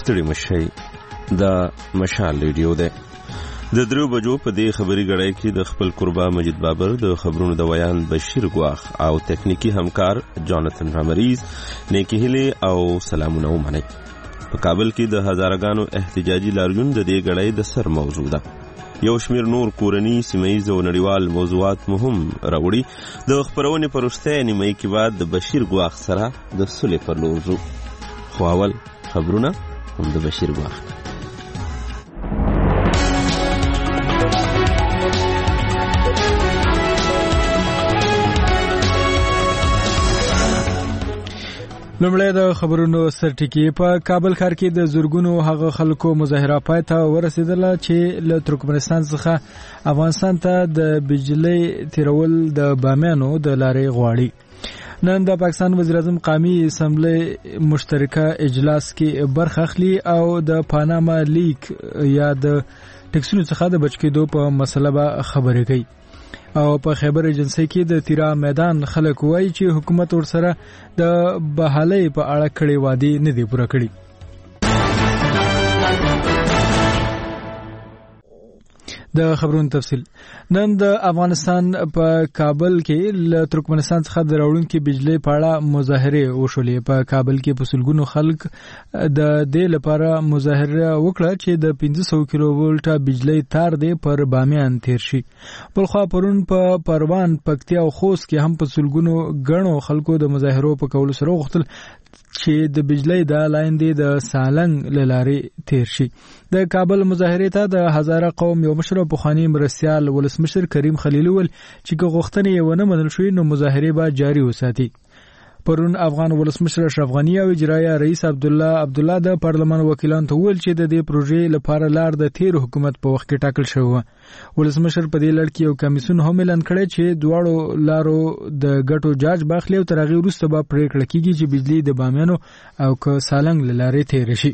ستړي مشي د مشال ریډیو ده. د 3 بجو په دې خبري غړای کې د خپل قربا مجید بابر د خبرونو د ویان بشیر ګواخ او تکنیکی همکار جاناتن رامریز نیکی هلی او سلامونه ومني. په کابل کې د هزارګانو احتجاجي لاریون د دې غړای د سر موضوع ده. یو شمیر نور کورنی سیمایي او نړیوال موضوعات مهم راوړي. د خبرونې پرسته نیمه کې بعد د بشیر ګواخ سره د سولې پر لور ځو. خو اول خبرونه هم د بشیر ګواخ. لومړی د خبرونو سرټکی. په کابل ښار کې د زورګونو هغه خلکو مظاهره پای ته ورسېدله چې له ترکمنستان څخه افغانستان ته د بجلی تیرول د بامیانو د لارې غواړي. نن د پاکستان وزیر اعظم قومي اسمبلی مشترکه اجلاس کې برخه اخلي او د پاناما لیک یا د ټکسونو څخه د بچ کېدو په مسله به خبرې کوي. او په خیبر ایجنسی کې د تیرا میدان خلک وایي چې حکومت ورسره د بحالۍ په اړه کړي وعده نه دی پوره کړی. د خبرونو تفصیل. نن د افغانستان په کابل کې له ترکمنستان څخه د راوړونکو بجلی په اړه مظاهره وشولې. په کابل کې په سلګونو خلک د دې لپاره مظاهره وکړه چې د 500 کیلو ولټه بجلی تار دی پر بامیان تیر شي. بلخوا پرون په پروان، پکتیا او خوست کې هم په سلګونو غنو خلکو د مظاهرو په کولو سره وغوښتل چې د بجلی د لاین دی د سالنګ لارې تیر شي. د کابل مظاهره ته د هزاره قوم یو مشر پخوانی مرستیال ولسمشر کریم خلیلي ول چې غوښتنې ونه منل شوې نو مظاهره به جاری وساتي. پرون افغان ولسمشر اشرف غنی او اجرایه رئیس عبدالله د پارلمان وکیلان ته ویل چې د دې پروژې لپاره لار د تیر حکومت په وخت کې ټاکل شوی. ولسمشر په دې لړ کې یو کمیسیون هم اعلان کړی چې دواړو لارو د ګټو جاج باخلي او تر هغې وروسته به پریکړه کیږي چې بجلی د بامیانو او که سالنګ لارې تیر شي.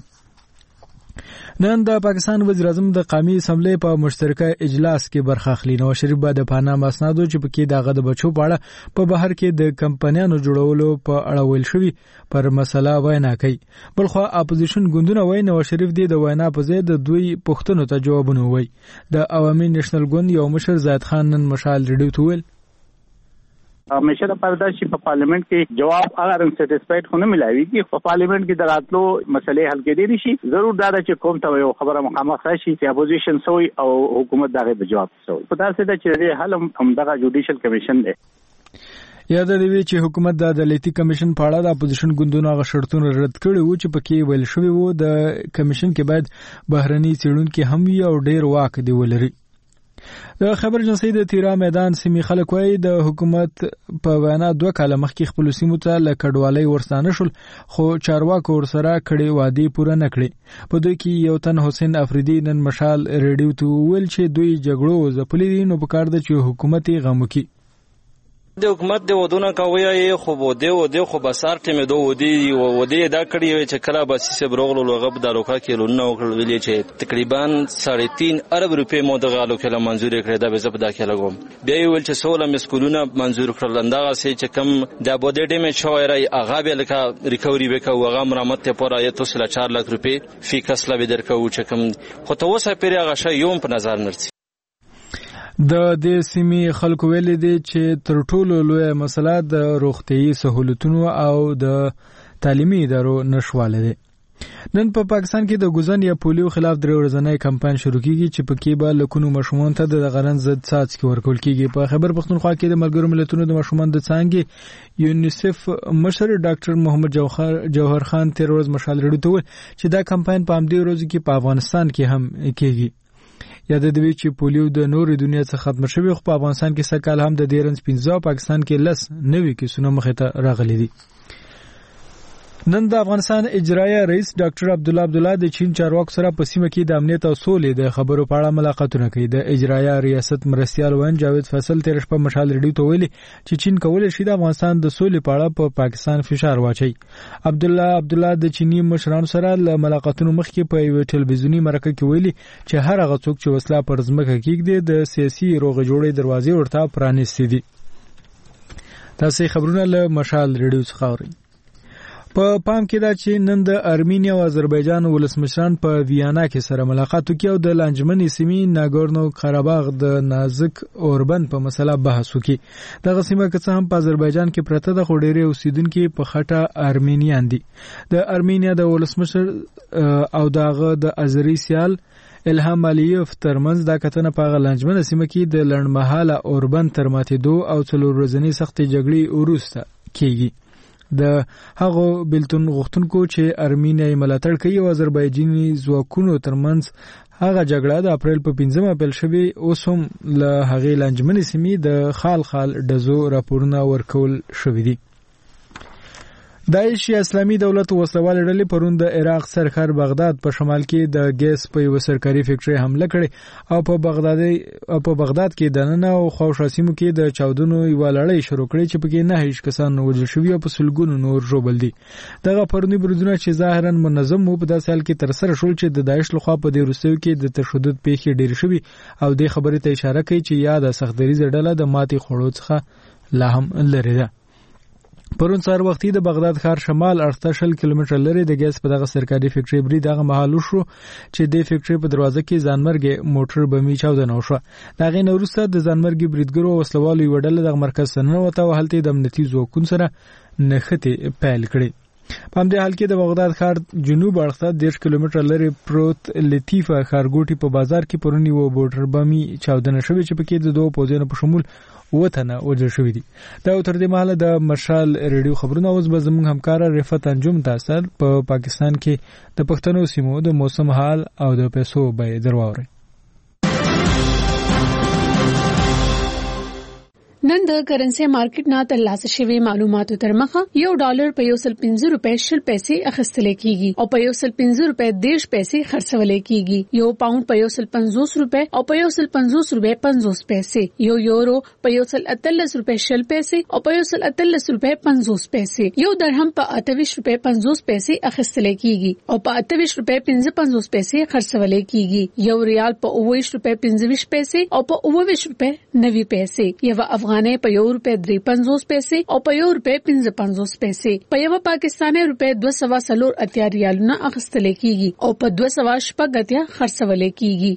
نن د پاکستان وزیر اعظم د قومي اسمبلی په مشترکه اجلاس کې برخه اخلي. نواز شریف به د پاناما اسنادو چې پکې دغه د بچو په اړه په بهر کې د کمپنیانو جوړولو په اړه ویل شوی پر مسله وینا کوي. بلخو اپوزیشن ګوندونه وایي نواز شریف د وینا په ځای د دوی پوښتنو ته جوابونه وایي. د عوامي نېشنل ګوند یو مشر زاید خان نن مشال ریډیو ته ویل همیشه د پرداش په پارلیمنت کې جواب اگر ان سټیسفاید خونه ملایوي چې په پارلیمنت کې دراتلو مسلې حل کېدې شي. ضرور دا چې کوم ته یو خبره مخامخ شي چې اپوزیشن سوی او حکومت دغه د جواب سوی. په تاسو ته چې حل هم دغه جوډیشل کمیشن دی. یاد دی چې حکومت د عدالتي کمیشن په اړه د اپوزیشن ګوندونو غو شرطونه رد کړي وو چې پکې ویل شوی وو د کمیشن کې باید بهرني څېړونکو هم وي او ډیر واک دی ولري. د خبر ایجنسی د تیرا میدان سیمې خلک وایي د حکومت په وینا 2 کاله مخکې خپل سیمو ته له کډوالۍ ورستانه شول خو چارواکو ورسره کړي وعده پوره نه کړي. په دوی کې یو تن حسین افریدی نن مشال ریډیو ته ویل چې دوی جګړو ځپلي دي نو په کار ده چې حکومت یې غم وکړي. د حکومت د ودونه کوي خو بده خو بسار ټیمه دوه ودی دا کړی چې کله باسي بروغلو لغب د روکا کې لونه وکړل چې تقریبا 3.5 ارب روپے مو د غالو کې منزور کړی دا به زب داخله کوم. بیا ویل چې 16 مسکولونه منزور کړل اندغه سي چې کم د بده ټیمه شوایرای اغا به لکه ریکوري وکاو هغه مرامت ته پورا 4 لک روپے فی کس لا بدر کو چې کم خو ته وسه پیری هغه شی یوم په نظر نرسي. د دې سیمې خلکو ویل دي چې تر ټولو لوی مسله د روغتيایي سہولتونو او د تعلیمي ادارو نشواله ده. نن په پاکستان کې د ګوزن یا پولیو خلاف 3 ورځنی کمپاین شروع کیږي چې پکې به لکونو مشمون ته د غرن ضد څاڅکي ورکول کیږي. په خیبر پختونخوا کې د ملګرو ملتونو د مشمون د څانګې یونیسف مشر ډاکټر محمد جوهر خان تیر ورځ مشال ریډیو ته ویل چې دا کمپاین په همدې ورځ کې په افغانستان کې هم کیږي. یاد دی چې پولیو د نورې دنیا څخه ختم شوی خو په افغانستان کې سکهال هم د دیرنس 15 پاکستان کې لس نوي کیسونه مخه ته راغلي دي. نن د افغانستان اجرایه رئیس ډاکټر عبدالله د چین چارواکو سره په سیمه کې د امنیت او سولې د خبرو په اړه ملاقاتونه کوي. د اجرایه ریاست مرستیال وین جاوید فیصل تیر شپه مشال ریډیو ته ویلي چې چین کولای شي د افغانستان د سولې په اړه په پاکستان فشار واچي. عبدالله د چینی مشرانو سره له ملاقاتونو مخکې په یو ټلویزیونی مرکه کې ویلي چې هر هغه څوک چې وسله پر ځمکه کېږدي د سیاسي روغ جوړې دروازې ورته پرانیستې دي. تاسو خبرونه له مشال ریډیو څخه اورئ. په پام کې دا چې نن د ارمینیا او آذربایجان ولسمشران په ویانا کې سره ملاقات وکړي او د لانجمنې سیمې ناګورنو قرهباغ د نازک اوربند په مسله بحث وکړي. دغه سیمه که څه هم په آذربایجان کې پرته ده خو ډېری اوسیدونکي په خټه ارمینیان دي. د ارمینیا د ولسمشر او دغه د آذری سیال الهام علیف ترمنځ دا کتنه په لانجمنې سیمه کې د لړمحاله اوربند تر ماتېدو او 4 ورځنۍ سختې جګړې وروسته کېږي. د هغو بلتون غوښتونکو چې ارمینیا ملاتړ کوي او آذربایجاني ځواکونو ترمنځ هغه جګړه د اپریل په 15 پیل شوې اوس هم له هغې لانجمنې سیمې د خال ډزو راپورونه ورکول شوي دي. داعش یا اسلامي دولت وسوال ډلې پرون د عراق سرخر بغداد په شمال کې د ګیس په یو سرکاري فیکټري حمله کړې او په بغداد کې د نن او خوشا سیمو کې د چاودنو یو لړۍ شروع کړې چې پکې 9 کسان وژل شوي او په سلګونو نور ژوبل دي. دغه پرونی بریدونه چې ظاهرا منظم وو په داسې حال کې تر سره شول چې د داعش لخوا په دې روسیو کې د تشدد پیښې ډېر شوي او د خبرې ته اشاره کوي چې یا د سختدریزه ډله د ماتې خوړو څخه لا هم لري ده. پرون سهار وختي د بغداد ښار شمال اړخته 100 کیلومتر لري د ګیس په دغه سرکاري فیکټري برید دغه محل شو چې د فیکټري په دروازه کې ځانمرګي موټر بمي چاودنه وشوه. دغه نو وروسته د ځانمرګي بریدګرو وسلوالو یو ډله د مرکز سره وته او هلته د امنیتي ځواکونو سره نښتې پیل کړې. په همدې حال کې د بغداد ښار جنوب اړخته 10 کیلومتر لري پروت لطیفه ښارګوټي په بازار کې پرونی و موټر بمي چاودنه شوې چې پکې د 2 پوځیانو په شمول وطنه وجل شوې دي. دا تر دې مهاله د مشال ریډیو خبرونه اوس به زموږ همکار رفعت انجم تاسو په پاکستان کې د پښتنو سیمو د موسم حال او د پیسو به درواوري. نن د کرنسي مارکیټ نه ترلاسه شوی معلوماتو تر مخه $1 په 115 روپے شل پیسې اخیستل کیږي او په 115 روپے 10 پیسې خرڅول کیږي. یو پاوند په 150 روپے او په 150 روپے 50 پیسې. یو یورو په 138 روپے شل پیسې او په 138 روپے 50 پیسې. یو درهم په 28 روپے 50 پیسې اخیستل کیږي او په 28 روپے 55 پیسې خرڅول کیږي. یو ریال په 29 روپے 25 پیسې او په 29 روپے 90 پیسې. یو افغانۍ په $1.53 پیسې او په $1.55 پیسې. په یو پاکستاني روپے 280 ریالونه اخیستل کیږي او په 280 خرڅول کیږي.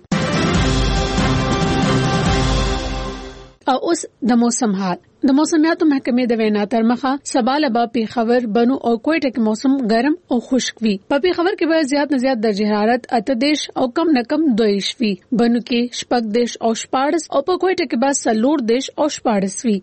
او اوس د موسم حال. د موسمیاتو محکمې د وینا تر مخه سبا لبا پیښور بنو او کوټه کې موسم ګرم او خشک وي. په پیښور کې به زیات نه زیات درجه حرارت 28 او کم نه کم 22 وي. بنو کې 14 او 14 او په کوټه کې به 14 او 14 وي.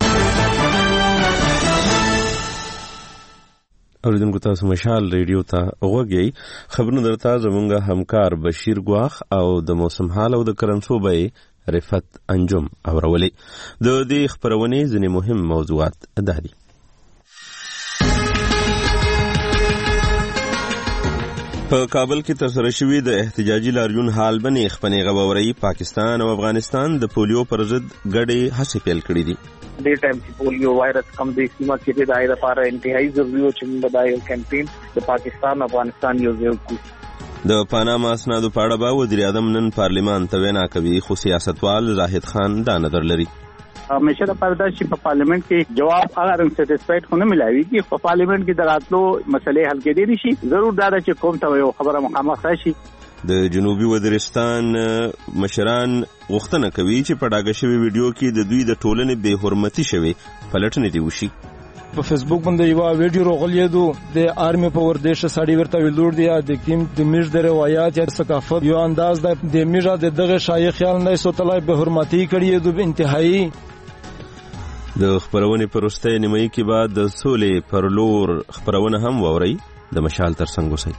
اوریدونکو تاسو مشال ریډیو ته وګورئ. خبرونه درته زموږ همکار بشیر ګواخ او د موسم حال او د کرنسو به رفعت انجم اورولي. د دې خبرونې ځینې مهم موضوعات دادي. په کابل کې ترسره شوی د احتجاجي لاریون حال باندې خبرې غووري. پاکستان او افغانستان د پولیو پر ضد ګډې هڅې پیل کړې دي. د ټایم چې پولیو وایرس کم د سیمه کې د دایره لپاره انتهایی ضروري او چې موږ د یو کمپاین د پاکستان افغانستان یو ځای کو. د پاناما اسنادو په اړه به وزیر اعظم نن پارلیمان ته وینا کوي خو سیاستوال زاهد خان دا نظر لري. همیشه د پرداش په پارلیمنت کې جواب هغه رنګ سټیسفاید خونه ملایوي چې په پارلیمنت کې دراتلو مسلې حل کېدې شي. ضرور دا چې کوم ته یو خبره مخامخ راشي. د جنوبي وزیرستان مشران غوښتنه کوي چې په ډاګه شوی ویډیو کې د دوی د ټولنې بې حرمتي شوی پلټنې دی وشي. په فیسبوک باندې یو ویډیو راغلیدو د آرمي په ورزش سړی ورته ویلور دی د کیم د میژ د روایت یا ثقافت یو انداز د میژه د دغه شایع خیال نه سوتلای به حرمتي کړی د انتهایی. د خبرونې پرسته نیمه کې بعد د سولې پر لور خبرونه هم ووري. د مشال ترڅنګ وسی.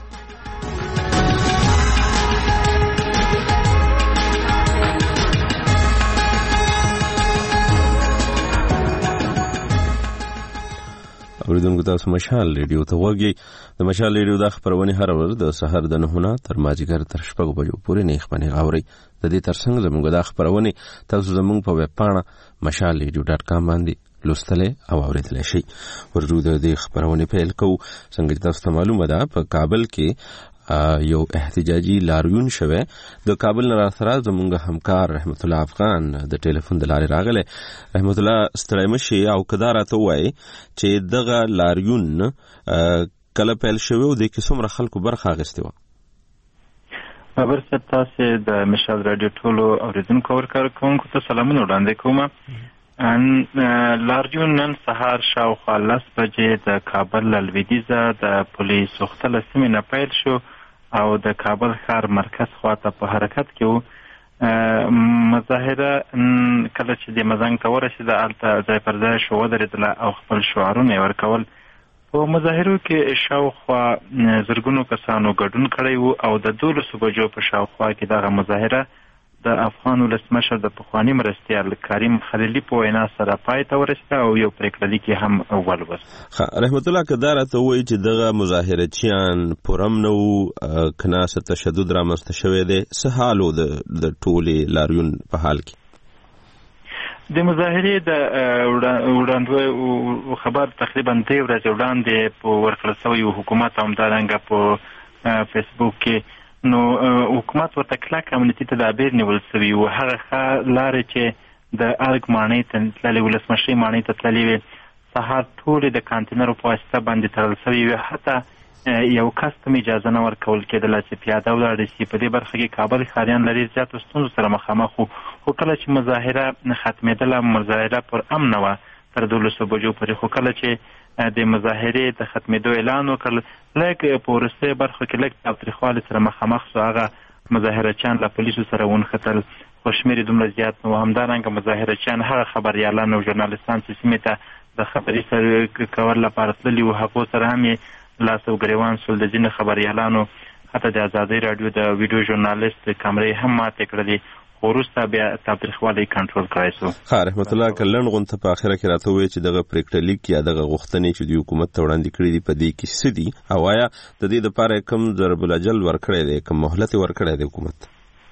اوریدونکو تاسو مشال ریډیو ته وګورئ. د مشال ریډیو د خبرونه هر ورځ د سحر د 9 تر مازیګر تر 6 بجو پورې نه خبرونه غوړي. د دې ترڅنګ زموږ د خبرونه تاسو زموږ په ویب پاڼه mashalradio.com باندې لوستلې او اوریدلې شي. ورته د دې خبرونه پیل کوو. څنګه تاسو ته معلومه ده په کابل کې یو احتجاجي لاریون شوه. د کابل نه سره زموږ همکار رحمت الله افغان د ټلیفون د لارې راغله. رحمت الله ستړی مشي او کدارته وای چې دغه لاریون کله پیل شوی او د کې څومره خلکو برخه اخیستې وه؟ خبر صاحب تاسې د مشال راډیو ټولو اورېدونکو او کارکوونکو ته سلامونه وړاندې کوم. لاریون نن سهار شاوخوا 10 بجې د کابل له لویدیځه د پولې سوخته له سیمې نه پیل شو او د کابل ښار مرکز خواته په حرکت کې و. مظاهره کله چې د مزنګ ته ورسېده هلته ځای پر ځای شو ودرېدله او خپل شعارونه یې ورکول. په مظاهرو کې شاوخوا زرګونو کسانو ګډون کړی و او د 12 بجو په شاوخوا کې دغه مظاهره د افغان ولسمشر د پخواني مرستیال کریم خلیلي په وینا سره پای ته ورسېده او یو پرېکړه لیک یې هم ولوست. رحمت الله که دا راته ووایي چې دغه مظاهرچیان پرم نه وو که نه څه تشدد رامنځته شوی دی، څه حال و د ټولې لاریون په حال کې؟ د مظاهرې د وړاندې خبر تقریبا 3 ورځې وړاندې په ورکړل شوی حکومت همدارنګه په فیسبوک کې نو حکومت ورته کلک امنیتي تدابیر نیول شوي و. هغه لارې چې د ارګ ماڼۍ ته تللې ولسمشرۍ ماڼۍ ته تللې وې سهار ټولې د کانتینرو په واسطه باندې تړل شوي وې. حتی یو کس ته اجازه نه ورکول کېدله چې پیاده ولاړ شي. په دې برخه کې کابل ښاریان له ډېر زیاتو ستونزو سره مخامخ وو. خو کله چې مظاهره ختمېدله مظاهره پر امن وه تر 12 بجو پورې. خو کله چې د مظاهرې د ختمېدو اعلان وکړ لږ په وروستۍ برخه کې لږ تاوتریخوالي سره مخامخ شو. هغه مظاهرچیان له پولیسو سره ونښتل خو شمېر یې دومره زیات نه و. همدارنګه مظاهرچیان هغه خبریالان او ژورنالستان چې سیمې ته د خبري سره کول لپاره تللي وو هغو سره هم یې لاس او ګریوان شول. د ځینې خبریالانو حتی د ازادۍ راډیو د ویډیو ژورنالیست کمرې هم ماتې کړلې خو وروسته بیا تاوتریخوالی کنټرول کړی شو. رحمت الله که لنډ غونته په اخره کې راته ووایي چې دغه پرېکړه لیک یا دغه غوښتنې چې دوی حکومت ته وړاندې کړي دي په دې کې څه دي او آیا د دې دپاره کوم ضرب الاجل ورکړی دی، کوم مهلت یې ورکړی دی حکومت؟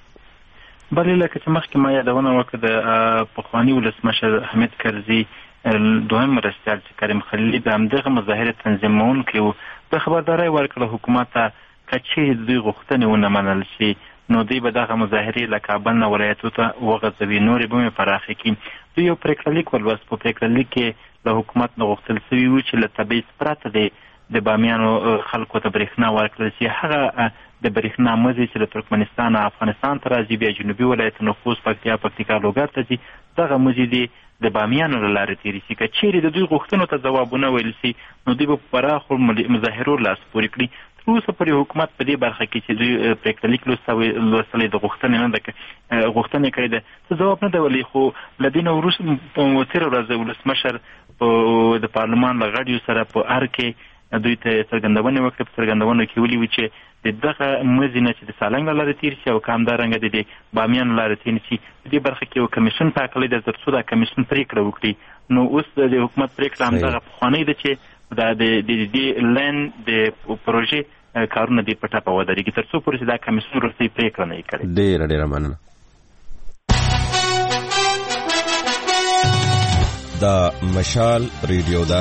بلې لکه چې مخکې ما یادونه وکړه د پخواني ولسمشر حمید کرزي دویم مرستیال چې کریم خلیلي د همدغه مظاهرې تنظیمونکی و. د خبرداری ورکړه حکومت ته که چیرې د دوی غوښتنې ونه منل شي نو دوی به دغه مظاهرې له کابل نه ولایتو ته وغځوي، نورې به یې پراخې کړي. دوی یو پرېکړه لیک ولوست. په پرېکړه لیک کې له حکومت نه غوښتل شوي وو چې له تبعیض پرته د بامیانو خلکو ته برېښنا ورکړل شي. هغه د برېښنا مزي چې له ترکمنستان او افغانستان ته راځي بیا جنوبي ولایتونو خوست پکتیا لوګر ته ځي دغه مزي دي د بامیانو له لارې تېرې شي. که چیرې د دوی غوښتنو ته ځوابونه ویل شي نو دوی به په پراخو مظاهرو لاس پورې کړي. تر اوسه پورې حکومت په دې برخه کې چې دوی پرېکړه لیک لوستلی د غوښتنې نه ده غوښتنې کړې ده څه ځواب نه ده ویلی. خو له دې نه وروسته په تېره ورځ ولسمشر د پارلمان له غړیو سره په ارګ کې دوی ته څرګندونې وکړې. په څرګندونو کې ولي وي چې د دغه مزي نه چې د سالنګ له لارې تېر شي او که همدارنګه د بامیان له لارې تېر شي په دې برخه کې یو کمیشن ټاکلی ده تر څو دا کمیشن پرېکړه وکړي. نو اوس د حکومت پرېکړه همدغه پخوانۍ ده چې د دې لین د پروژې کارونه دې په ټپه ودرېږي تر څو پورې چې دا کمیسیون وروستۍ پرېکړه نه وي کړې. ډېره مننه. دا مشال ریډیو ده.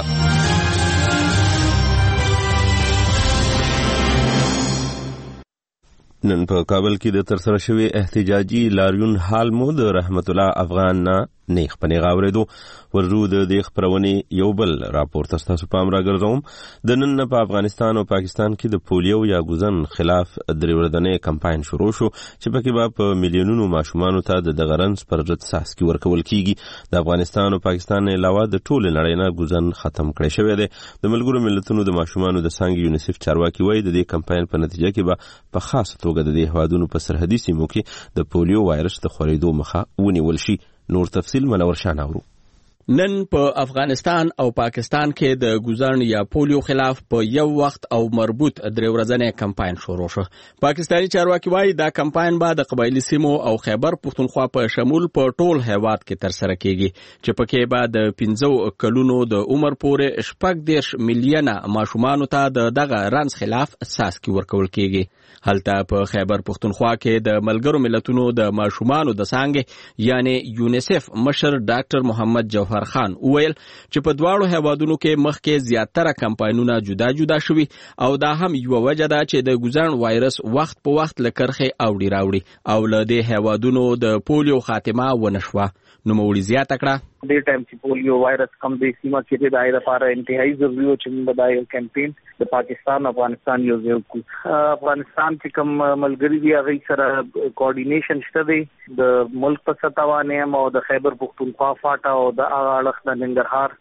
نن په کابل کې د ترسره شوی احتجاجي لاریون حال مو د رحمت الله افغان نه نیغ په نیغه اورېدو. ورجو د دې خپرونې یو بل راپور تاسو پام راګرځوم. د نن په افغانستان او پاکستان کې د پولیو یا ګوزن خلاف درې ورځنی کمپاین شروع شو چې پکې به په میلیونونو ماشومانو ته د دغه رنځ پر ضد څاڅکي ورکول کیږي. د افغانستان او پاکستان نه علاوه د ټولې نړۍ نه ګوزن ختم کړی شوی دی. د ملګرو ملتونو د ماشومانو د څانګې یونیسف چارواکي وایي د دې کمپاین په نتیجه کې به په خاصه توګه د دې هیوادونو په سرحدي سیمو کې د پولیو وایرس د خورېدو مخه ونیول شي. نور تفصیل منور شان اورو. نن په افغانستان او پاکستان کې د ګوزن یا پولیو خلاف په یو وخت او مربوط درې ورځنی کمپاین شروع شو. پاکستاني چارواکي وایي دا کمپاین به د قبایلی سیمو او خیبر پښتونخوا په شمول په ټول هیواد کې ترسره کیږي چې پکې به د 15 کلونو د عمر پورې 14 میلیونه ماشومانو ته دغه رنځ خلاف څاڅکي ورکول کیږي. هلته په خیبر پښتونخوا کې د ملګرو ملتونو د ماشومانو د څانګې یعنی یونیسف مشر ډاکټر محمد جوهر خان وویل چې په دواړو هیوادونو کې مخکې زیاتره کمپاینونه جدا جدا شوي او دا هم یو وجه ده چې د ګوزن وایرس وخت په وخت له کرخې اوړي راوړي او له دې هیوادونو د پولیو خاتمه ونه شوه. نوموړي زیاته کړه دې ټایم چې پولیو وایرس کم د سیمه کې د دایره لپاره انتهایی ضروري او چې موږ د یو کمپاین د پاکستان افغانستان یو ځای کو افغانستان چې کوم ملګری دی هغه سره کوارډینیشن شته دی د ملک په سطح باندې او د خیبر پختونخوا فاټا او د اړخ د ننګرهار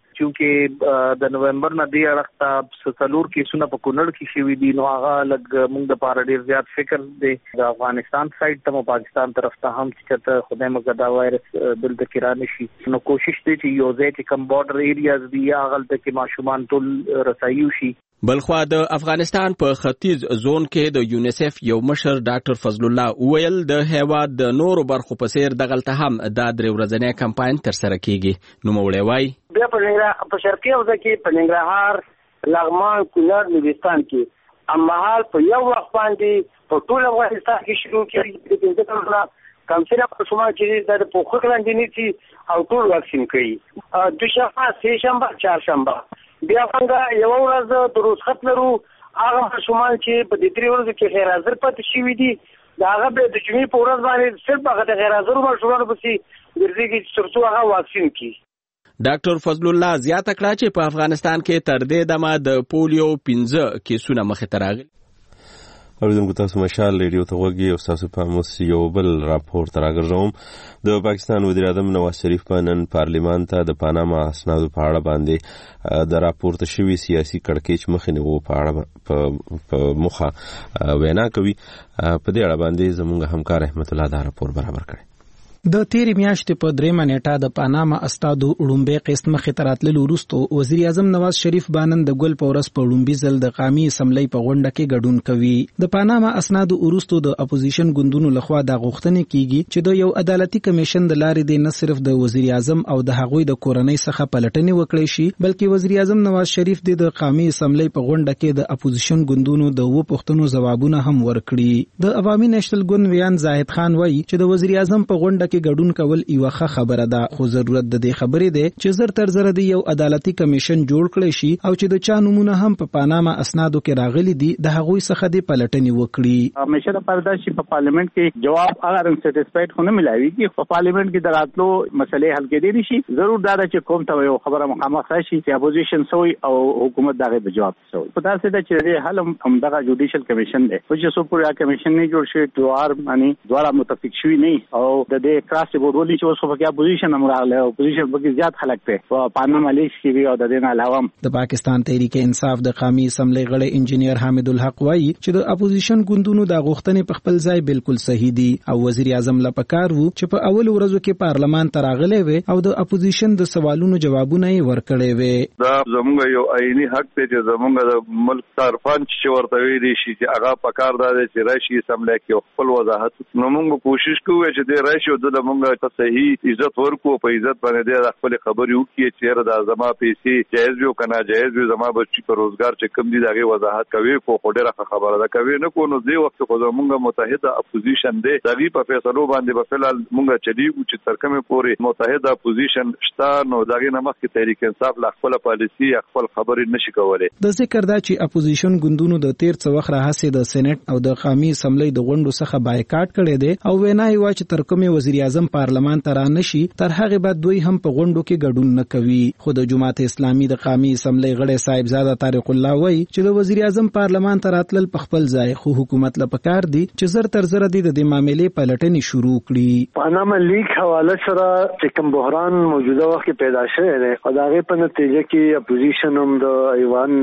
چې د نوومبر نه دی اړخ څلور کیسونه په کونړ کې شوي دي نو هغه لږ موږ د پاره ډیر زیات فکر دی د افغانستان سایډ ته پاکستان طرف ته هم چې خدای مګر دا وایرس دلته کې را نشي نو کوشش دی چې یو ځای چې کم بارډر ایریاز دي هغه ته ماشومان ټول رسایو شي. بلخوا د افغانستان په ختیځ زون کې د یونیسف یو مشر ډاکټر فضل الله ویل د هیواد د نورو برخو په څیر دغلته هم د درې ورځنی کمپاین تر سره کیږي. نو مولوی وای بیا په شرقي حوزه کې په ننګرهار لغمان کونړ نورستان کې امهال په یو وخت باندې په ټول افغانستان کې شروع کیږي د پنځه کم سره په شمال کې د پوخ کلاندینی چې او ټول واکسین کوي دوشنبه سه شنبه چهارشنبه بیا څنګه یو ورځ د رخصت لرو هغه شمال چې په دې درې ورځو کې غیر حاضر پاتې شوی دي دا هغه به د جمعې په ورځ باندې صرف هغه د غیر حاضر مشورو پسې ګرځي چې ترڅو هغه واکسین کی. ډاکټر فضل الله زیاته کړه چې په افغانستان کې تر دې دمه د پولیو 15 کیسونه مخې ته راغلي. اوریدونکو تاسو مشال ریډیو ته وګورئ او تاسو په موس یو بل راپور تراګرځوم. د پاکستان وزیر اعظم نواز شریف په نن پارلیمان ته د پاناما اسنادو په اړه باندې د راپورته شوی سیاسي کړکېچ مخنیوي په اړه په مخه وینا کوي. په دې اړه باندې زموږ همکار احمد الله دا راپور برابر کړی. د تیرې میاشتې په 3 نیټه د پاناما استادو لومبه قسط مخې تراتل وروسته وزیر اعظم نواز شریف بانن د ګل پورس په لومبي ځل د قومي اسمبلی په غونډه کې ګډون کوي. د پاناما اسنادو وروسته د اپوزیشن ګوندونو لخوا د غوښتنې کیږي چې د یو عدالتي کمیشن د لارې د نه صرف د وزیر اعظم او د هغوی د کورنۍ څخه پلټنې وکړي شي بلکې وزیر اعظم نواز شریف د قومي اسمبلی په غونډه کې د اپوزیشن ګوندونو د و پښتنو ځوابونه هم ورکړي. د عوامي نېشنل ګوند ویان زاهد خان وایي چې د وزیر اعظم په غونډه کې ګډون کول یو ښه خبره ده خو ضرورت د دې خبرې ده چې زر تر زر د یو عدالتي کمیشن جوړ کړي شي او چې د چا نمونه هم په پاناما اسنادو کې راغلي دي د هغوی څخه د پلټنې وکړي. همیشه د پرداشي په پارلیمنت کې جواب اگر ان سټیسفاید خونه ملایوي چې په پارلیمنت کې دراتلو مسلې حل کېدي شي ضرور دا چې کوم ته یو خبره مخامخ شي چې اپوزیشن سوی او حکومت دغه د جواب سوی په تاسو ته چې حل هم دغه جوډیشل کمیشن دی او چې سو پورا کمیشن نه جوړ شي دوار معنی دواره متفق شوی نه او د دې کراس بورډ چې اوس په اپوزیشن هم راغله اپوزیشن په کې زیات خلک ته په پاناما لیست کې او د دې نه علاوه د پاکستان تحریک انصاف د قومي اسمبلی غړي انجینیر حامد الحق وایي چې د اپوزیشن ګوندونو د غوښتنې په خپل ځای بالکل صحیح دي او وزیر اعظم لا پکار وو چې په اول ورځو کې پارلمان ته راغلی وي او د اپوزیشن د سوالونو جوابونه یې ورکړي وي. دا زموږ یو عیني حق دی چې زموږ د ملک طرفان چې ورته ویلي شي چې هغه پکار دی چې راشي اسمبلی کې خپل وضاحت نو موږ کوشش کوو چې د راشي د موږ ته صحیح عزت ورکو په عزت باندې د خپل خبرې وکړي چې د زما پیسې جایز وي او کنه جایز وي زما بچی په روزګار چې کم دي دغه وضاحت کوي خو ډېره خبره ده کوي نه کو نو دې وخت خو زموږ متحده اپوزیشن دی دغه په فیصلو باندې په فلال موږ چلیږو چې تر کومه پورې متحده اپوزیشن شته نو دغه نمخ کې تحریک انصاف لا خپل پالیسی خپل خبرې نشي کولای. د ذکر دا چې اپوزیشن ګوندونو د 13 وخت راهسه د سېنات او د قومي اسمبلی د غونډو څخه بایکاټ کړي دي او وینای و چې تر کومه وزیر اعظم پارلمان ته را نشي تر هغه بعد دوی هم په غونډو کې ګډون نه کوي. خو د جماعت اسلامي د قومي اسمبلی غړي صاحب زاده طارق الله وایي چې د وزیر اعظم پارلمان ته راتلل په خپل ځای خو حکومت له پکار دي چې زر تر زر د دې معاملې پلټنې شروع کړي. پاناما لیک حواله سره چې کوم بحران موجوده وخت کې پیدا شوی دی او دا غي په نتیجه کې اپوزیشن هم د ایوان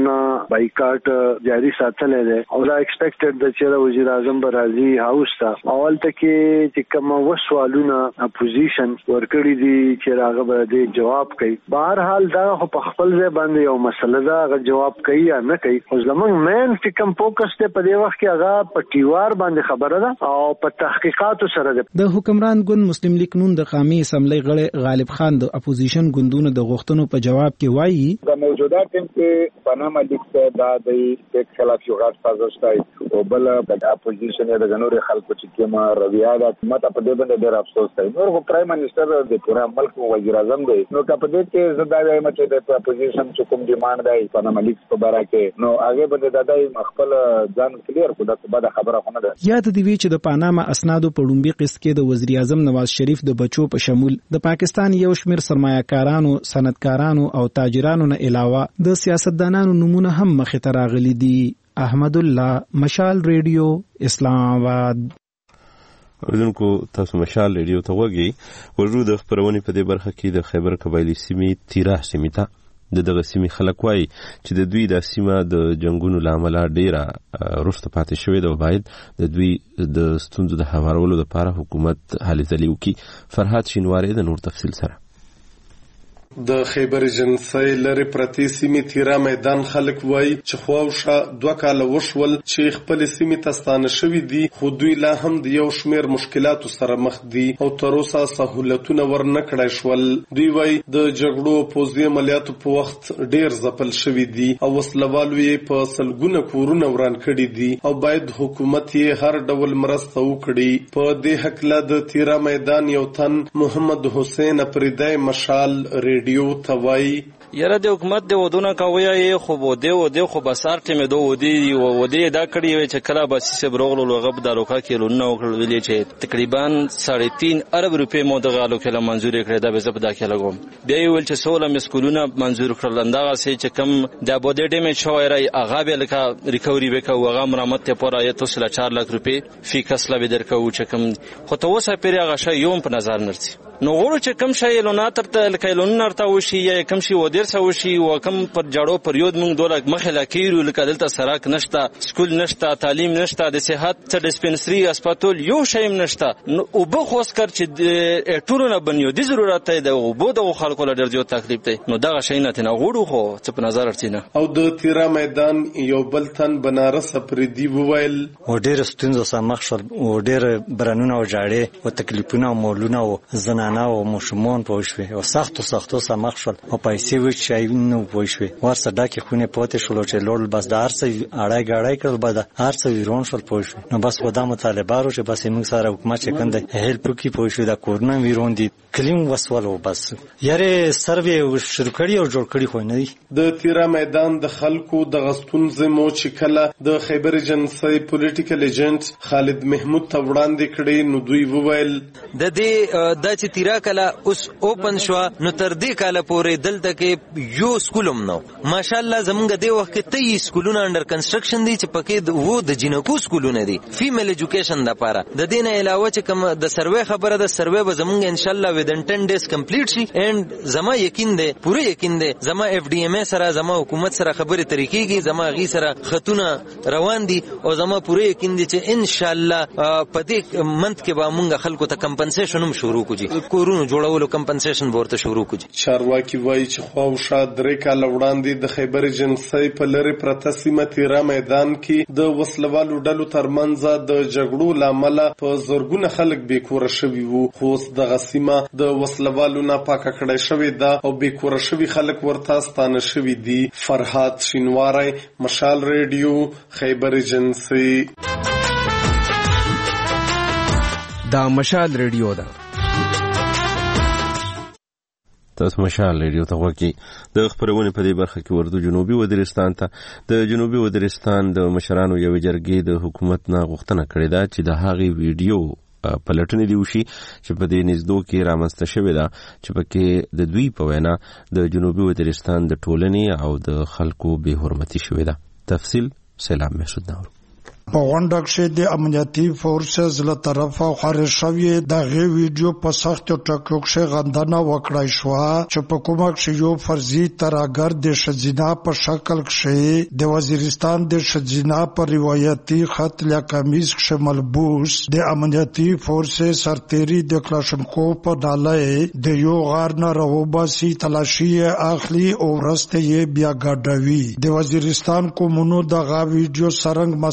بایکاټ جاری ساتل دي او دا ایکسپیکټډ د چې وزیر اعظم برازي هاوس ته اول ته کې کوم وسوالونه اپوزیشن ورکړي دي چې راغه به دې جواب کوي. بهر حال دا په خپل ځای باندې یو مسله ده هغه جواب کوي یا نه کوي خو زمونږ مین چې کوم فوکس ته په دې وخت کې هغه په ټیوار باندې خبره ده او په تحقیقاتو سره ده. د حکمران ګوند مسلم لیگ نون د قومي اسمبلی غړي غالب خان د اپوزیشن ګوندونو د غوښتنو په جواب کې وایي د موجوده ټیم کې پاناما لیگ ته د خلاف یو غاټ پازوستای او بل د اپوزیشن د غنوري خلکو چې کومه رویه ده ماته په دې باندې ډېر افسوس دی. نور خو پرایم منسٹر د پورا ملک وزیر اعظم دی، نو که په دې کې زدا وایم چې د اپوزیشن چې کوم ډیماند دی پاناما لیکس په باره کې، نو هغه به د دای خپل ځان کلیر کړو. دا به خبره خونه ده. یاد دی چې د پاناما اسنادو په لومبي قسط کې د وزیر اعظم نواز شریف د بچو په شمول د پاکستان یو شمېر سرمایه‌کارانو، صنعتکارانو او تاجرانو نه علاوه د سیاستدانانو نمونه هم مخې ته راغلي دي. احمد الله، مشال ریډیو، اسلام آباد. اوریدونکو تاسو مشال ریډیو ته وګورئ. ورو د خبرونې په دې برخه کې د خیبر قبایلی سیمې تیرا سیمې ته دغه سیمې خلک وایي چې د دوی د سیمه د جنگونو لامل ډیره رسته پاتې شوې ده او باید د دوی د ستونزو د هوارولو لپاره حکومت هلې ځلې وکړي. فرهاد شینواری د نور تفصیل سره. د خیبر جنسي لري پرتی سیمې تیرا میدان خلک وایي چې خواوشه 2 کال وشول چې خپل سیمې ته ستانه شوي دي، خو دوی لا هم د یو شمیر مشکلاتو سره مخ دي او تر اوسه سہولتونه ورنکړای شول. دوی وایي د جګړو پوځي عملیاتو په وخت ډیر ځپل شوي دي او وسلوالو یې په سلګونه کورونه وران کړي دي او باید حکومت یې هر ډول مرسته وکړي. په دې هکله د تیرا میدان یو تن محمد حسین افریدی مشال ریډیو توای یاره د حکومت د ودونه کوي یې خو بده خو بسار ټیمه دو ودی دا کړی وي چې کله باسي بروغلو لغب د روکا کې لونه وکړل چې تقریبا 3.5 ارب روپے مو د غالو کې منزور کړی دا به زبدا کې لګوم. بیا ویل چې 16 مسکولونه منزور کړل دا سه چې کم د بده ډیمه شوایره هغه به لکه ریکوري وکاو هغه مرمت ته پورا یې توسله 4 لک روپے فی کسله به درکو چې کم خو ته وسه پیری هغه شی یوم په نظر نرسي. نو غوړو چې کم شی لوناتر ته لکایلون نرته وشي یا کم شی ودیر سوشي او کم پر جړو پریود مونږ دوله مخله کیرو لکه دلته سراک نشته، سکول نشته، تعلیم نشته، د صحت ته ډسپنسری اسپیټال یو شیم نشته. نو او به خوښ کړ چې ټولونه بنیادی ضرورت دی او بو د خلکو له ډیر تکلیف دی. نو دا شی نه تنه غوړو خو څه په نظر ارتینه. او د تیرا میدان یو بل تن بنارس پردی وویل او ډیر ستونزو سره مخ شول او ډیر برانونه او جاړې او تکلیفونه او مولونه او زنانه او مشمون پوښوي او سختو سره مخ شول او پیسې وچ شي نو پوښوي ورسره ډکه خونه پاتې شول چې لول بس د هر څه اړای غړای کړل بعد هر څه ویرون شول پوښوي. نو بس ودا مطالبه چې بس موږ سره حکومت چې کنده هیلپ کی پوښوي دا کورونه ویرون دي کلیم وسولو بس یاره سروي شروع کړی او جوړ کړی خو نه دي. د تیرا میدان د خلکو د غستون زمو چې کله د خیبر جنسي پولیټیکل ایجنټ خالد محمود ته وړاندې کړي نو دوی وویل د دې د چې تیرا کله اوس اوپن شو نو تر دې کاله پورې دلته کې یو سکولم نو ماشاءالله زمونږ د وخت کې ته سکولونه انډر کنسټرکشن دي چې پکې وو د جنکو سکولونه دي فیمیل ایجوکیشن د لپاره. د دې نه علاوه چې کوم د سروې خبره د سروې به زمونږ ان شاء الله ودن 10 days کمپلیټ شي اند زما یقین دی پوره یقین دی زما اف ډی ام ای سره زما حکومت سره خبرې طریقېږي زما غي سره خطونه روان دي او زما پوره یقین دی چې ان شاء الله په دې منت کې به مونږ خلکو ته کمپنسیشن هم شروع کوجی کورونو جوړولو کمپنسیشن ورته شروع کوجی. چارواکي وایي چې خواوشه 3 کال وړاندې د خیبر جنسي په لری پرته سیمه تیرا میدان کې د وسلوالو ډلو ترمنځ د جګړو لامل په زورګونه خلک بیکوره شوي وو خو د غسیمه د وسلوالو نه پاکه کړای شوی دا او بیکوره شوي خلک ورته ستانه شوي دي. فرهاد شینواری، مشال ریډیو، خیبر جنسي. دا مشال ریډیو ده. تاسو مشال ریډیو ته وګورئ. د خبرونه په دې برخه کې ورته جنوبي وزیرستان ته د جنوبي وزیرستان د مشرانو یو جرګې د حکومت نه غوښتنه کړې ده چې د هغې ویډیو پلټنې دی وشي چې په دې نږدو کې رامنځته شوې ده چې پکې د دوی په وینا د جنوبي وزیرستان د ټولنې او د خلکو بې حرمتي شوې ده. تفصیل سلام محسود نور. په غونډه کې د امنیتي فورسز له طرفه خارج شوی دغه ویډیو په سخت ټکو کې غندنه وکړای شو چې په کومه کې یو فرضي تراګر د شجینا په شکل کې د وزیرستان د شجینا په روایتي خط له کمیز کې ملبوس د امنیتي فورسز سرتيري د کلاشنکو په ډاله د یو غار نه راوباسي تلاشي اخلي او ورسته یې بیا ګډوي. د وزیرستان کومونو دغه ویډیو سرنګ محسوس کړ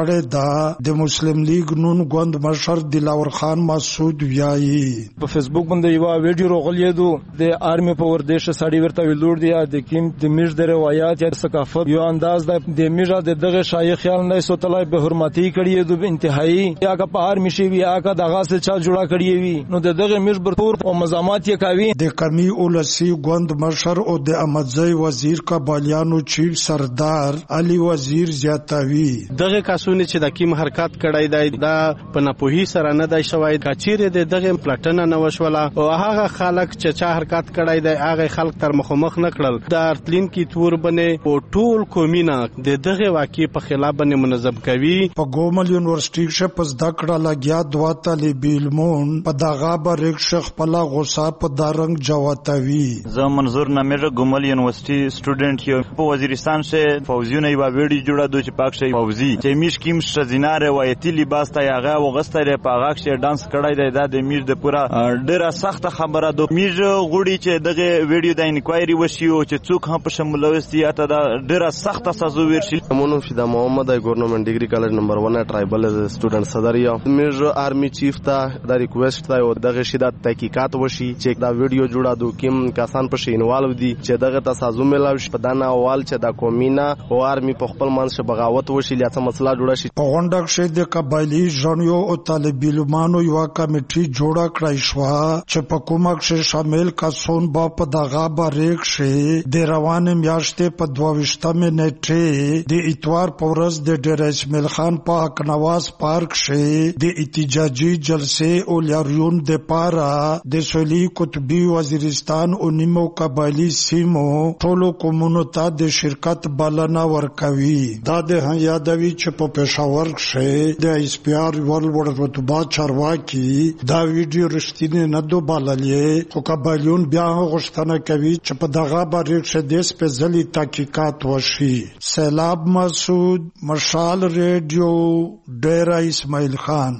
کړه دا د مسلم لیگ نون ګوند مشر دلاور خان مسعود ویایي په فیسبوک باندې یو ویډیو راغلی دی د آرمي په ورزش سړی ورته ویلور دی د کیم د میش د روایت یا ثقافت یو انداز د میژه د دغه شایخ خیال نه سوتلای به حرمتي کړی دی انتهایی یا که په آرمي شي یا که دغه څه چا جوړه کړی وي نو دغه میش برپور او مزامات یې کوي د کمی اولسی ګوند مشر او د احمدزی وزیر کابالیانو چیف سردار علي وزیر زیاتوي دغه کسونه چې د کیم حرکت کړی دی دا په نپوهی سره نه دی شوی کچیر د دغه پلاتنه نه وشوله او هغه خلک چې چا حرکت کړی دی هغه خلک تر مخمخ نه کړل د ارتلین کی تور باندې او ټول کومینه د دغه واقع په خلاف باندې منظم کوي په ګومل یونیورسيټي شه پس دکړه لګیا دوا طالب علمون په دغه بریک شخ په غوسه په دارنګ جواتوي زه منظور نامیر ګومل یونیورسيټي سټوډنټ یو په وزیرستان شه فوزیونه یو ویډیو جوړه دوی چې پاک شي فوزي چې میش کیم شزینا روایتي لباس ته هغه وغستره په هغه شه ډانس کړای دی د میش د پورا ډیره سخت خبره د میش غوړي چې دغه ویډیو د انکوایري وشي او چې څوک هم په شمولوستي اته دا ډیره سخت سزا ورشي مونږ فدا محمد ګورنمنت ډیګری کالج نمبر 1 ټرایبل سټوډنټ صدریا میش آرمي چیف ته دا ریکوست دی او دغه شیدا تحقیقات وشي چې دا ویډیو جوړه دو کیم کسان په شینوالو دي چې دغه تاسو ملاوي په دانا اول چې دا کومینا او آرمي په خپل منځ بغاوت وشي لته مسله جوړه شي په غونډه کې د قبایلی ژوندیو او طالب علمانو یو کمیټي جوړه کړای شو چې په کومه کې شامل کسون با په دغه باریک شي د روان میاشتې په 22 نیټه د اتوار پورز د ډیر اسماعیل خان په اکنواز پارک شي د احتجاجي جلسه او لاریون د پارا د سولي قطبي وزیرستان او نیمو قبایلی سیمو ټولو کومونو ته د شرکت بلنه ورکوي دا د یادوي چې په پېښور کې د اس پی آر ورلد رتبه چارواکي دا ویډیو رښتینی نه دوباللې خو قبایلیون بیا غوښتنه کوي چې په دغه باندې چې د سپېڅلي تحقیقات وشي سیلاب مسعود مشال ریډیو ډیرا اسماعیل خان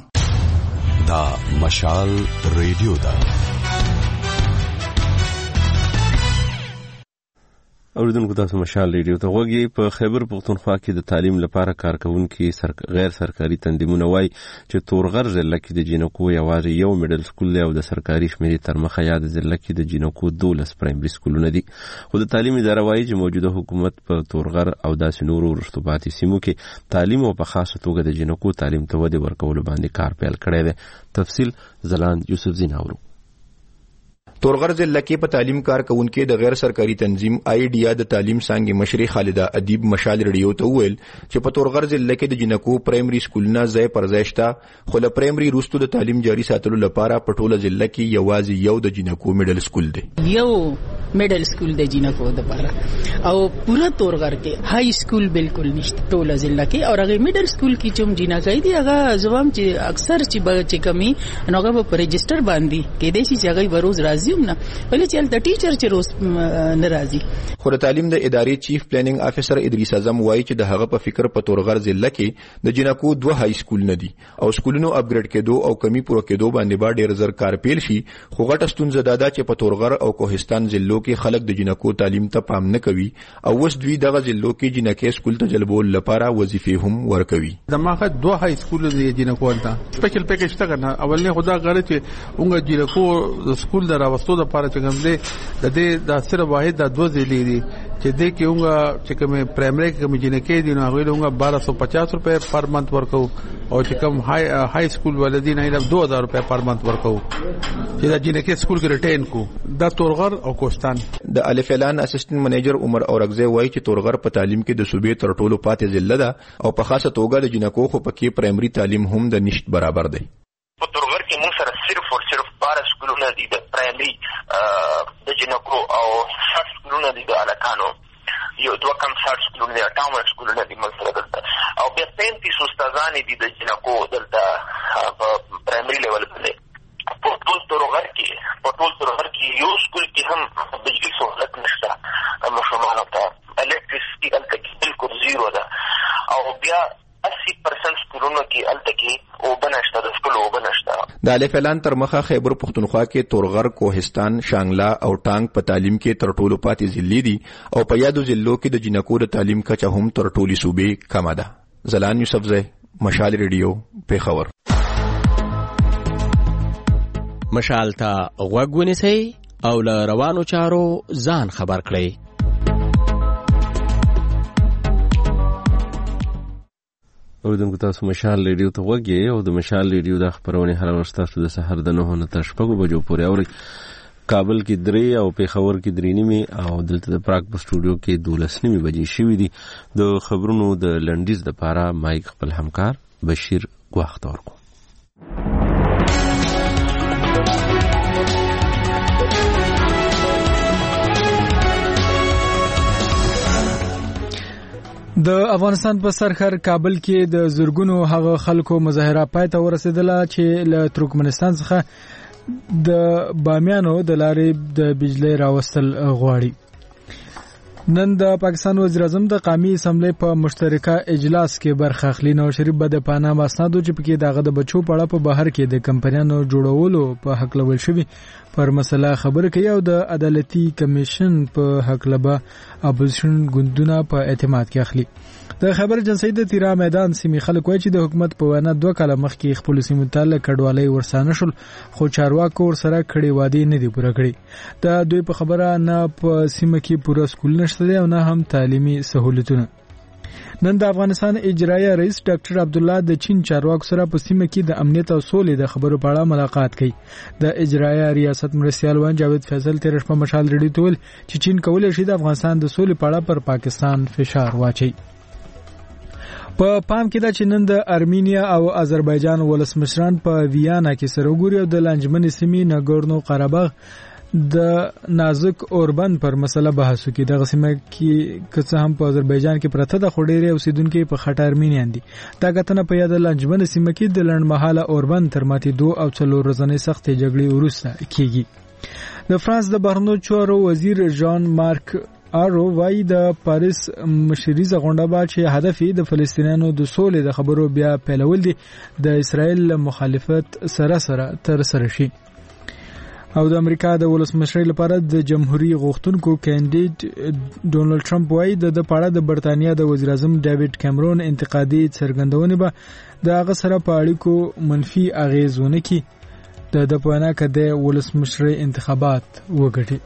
دا مشال ریډیو دا اوریدونکو تاسو مشال ریډیو ته غوږی په خیبر پختونخوا کې د تعلیم لپاره کارکونکو غیر سرکاري تنظیمونه وایي چې تورغر ضلع کې د جنکو یوازې یو میډل سکول او د سرکاري شمیرې تر مخه یا د ضلع کې د جنکو 12 پرایمري سکولونه دي خو د تعلیم اداره وایي چې موجوده حکومت په تورغر او داسې نورو رشتباتي سیمو کې تعلیم او په خاصه توګه د جنکو تعلیم ته ودې ورکولو باندې کار پیل کړی دی تفصیل زلاند یوسف زیناورو تورغر ضلع کې په تعلیم کارکونکو د غیر سرکاري تنظیم آیډیا د تعلیم څنګه مشري خالده ادیب مشال ریډیو ته ویل چې په تورغر ضلع کې د جنکو پرایمري سکولونه ځای پر ځای شته خو له پرایمري وروسته د تعلیم جاري ساتلو لپاره په ټوله ضلع کې یوازې یو د جنکو میډل سکول دی یو میډل سکول د جنکو لپاره او پورا تورغر کې های سکول بالکل نشته ټوله ضلع کې او هغه میډل سکول کې چې جنکای دي هغه زوام چې اکثر چې کمی نوغه په رجستر باندې کې دي چې هغه بروز راځي نه ولې چې د ټیچر چې روز ناراضي خو د تعلیم د ادارې چیف پلانینګ افیسر ادریس اعظم وایي چې د هغه په فکر په تورغر ضلع کې د جنکو 2 های سکول نه دي او سکولونو اپګریډ کېدو او کمی پوره کېدو باندې با ډیر زر کار پیل شي خو غټه ستونزه ده چې په تورغر او کوهستان ضلعو کې خلک د جنکو تعلیم ته پام نه کوي او وس دوی دغه ضلعو کې جنکې سکول ته جلبول لپاره وظیفې هم ورکوي دماغه 2 های سکول دی جنکو ته سپیشل پیکیج ته کنه اولنه خدا غره چې اونګه جنکو سکول دراوستو د پاره چې کوم دی د دې د سره واحد د 2 ضلع دي چې دې کې اونګه چې کوم پرایمري کې جنکې دي نو هغه اونګه 1250 روپے پر منث ورکو او چې کوم های سکول ولدي نه 2000 روپے پر منث ورکو چې د جنکې سکول کې ریټین کو د تورغر او کوستان د الف اعلان اسسټنټ منیجر عمر اورغزه وایي چې تورغر په تعلیم کې د صوبې تر ټولو پاتې ضلع ده او په خاصه توګه د جنکو خو پکې پرایمري تعلیم هم د نشټ برابر دی په تورغر کې موږ سره صرف او صرف 12 سکولونه دي د پرایمري د جنکو او 60 سکولونه دي د الکانو یو 2 کم 60 سکولونه دي 58 سکولونه دي موږ سره دلته او بیا 35 استادان دي د جنکو دلته په پرایمري لیول باندې په ټول تورغر کې یو سکول کې هم بجلی سہولت نشته مشمانو ته الکتریسيټي الته بالکل زیرو ده او بیا 80% سکولونو کې الته کې او بنشته د سکول او بنشته د الف اعلان تر مخه خیبر پختونخوا کې تورغر کوهستان شانګلا او ټانګ په تعلیم کې تر ټولو پاتې ضلع دي او په یادو ضلعو کې د جنکو د تعلیم کچه هم تر ټولي صوبې کمه ده زلان یوسف زئی مشال ریډیو پیښور. مشال ته غوږ ونیسئ او له روانو چارو ځان خبر کړئ. اوریدونکو تاسو مشال ریډیو ته غوږ یې او د مشال ریډیو د خبرونې هره ورځ تاسو د سحر د 9 نه تر 6 بجو پورې اورئ. کابل کې 3 او پیښور کې 3 او دلته د پراګ په سټوډیو کې 12 بجې شوې دي. د خبرونو د لنډیز لپاره مایک خپل همکار بشیر ګواخ تورکو. د افغانستان په سرحد کابل کې د زورګونو هغه خلکو مظاهره پای ته ورسېدله چې له ترکمنستان څخه د بامیانو د لارې د بجلی راوستل غواړي. نن د پاکستان وزیر اعظم د قومي اسمبلی په مشترکه اجلاس کې برخه اخلي. نواز شریف به د پاناما اسنادو چې پکې دغه د بچو په اړه په بهر کې د کمپنیانو جوړولو په حق لول شوی پر مسله خبره کوي او د عدالتي کمیشن په حق لبا اپوزیشن ګوندونه په اعتماد کې اخلي. د خبر جنسي د تیرا میدان سیمې خلک وایي چې د حکومت په وینا 2 کال مخکې خپل سیمو ته کډوالۍ ورسانه شول خو چارواکو ورسره کړي وعده نه دي پوره کړي. د دوی په خبره نه په سیمه کې پوره سکول نشته او نه هم تعلیمي سہولتونه. نن د افغانستان اجرایي رئیس ډاکټر عبد الله د چین چارواکو سره په سیمه کې د امنیت او سولې د خبرو په اړه ملاقات کوي. د اجرایي ریاست مرستیال وان جاوید فیصل تیر شپه مشال ریډیو ته ویل چې چین کولای شي د افغانستان د سولې په اړه پر پاکستان فشار واچي. په پام کې دا چې نن د ارمینیا او آذربایجان ولسمشران په ویانا کې سره وګوري او د لانجمن سیمې ناګورنو قرهباغ د نازک اوربند پر مسله بحث وکړي. د غسیمه کې کڅ هم په آذربایجان کې پرته د خډيري اوسیدونکو په خټه ارمینیان دي. دا غتنه په یاد لانجمن سیمه کې د لړمحاله اوربند تر ماتې 2 او 4 ورځې سختې جګړې وروسته کیږي. د فرانس د بهرنیو چارو وزیر ژان مارک آرو وايي د پاریس مشریزه غونډه با چې هدف د فلسطینیانو د سولې د خبرو بیا پیلول دي د اسرائیل مخالفت سره تر سره شي. او د امریکا د ولسمشر لپاره د جمهوریت غوښتونکو کاندید ډونالد ټرمپ وايي د پاړه د برتانیا د وزیر اعظم ډیوډ کیمرون انتقادي څرګندونه به د هغه سره په اړیکو منفي اغیزونه کوي. د پوهنه کده ولسمشر انتخابات وګټي.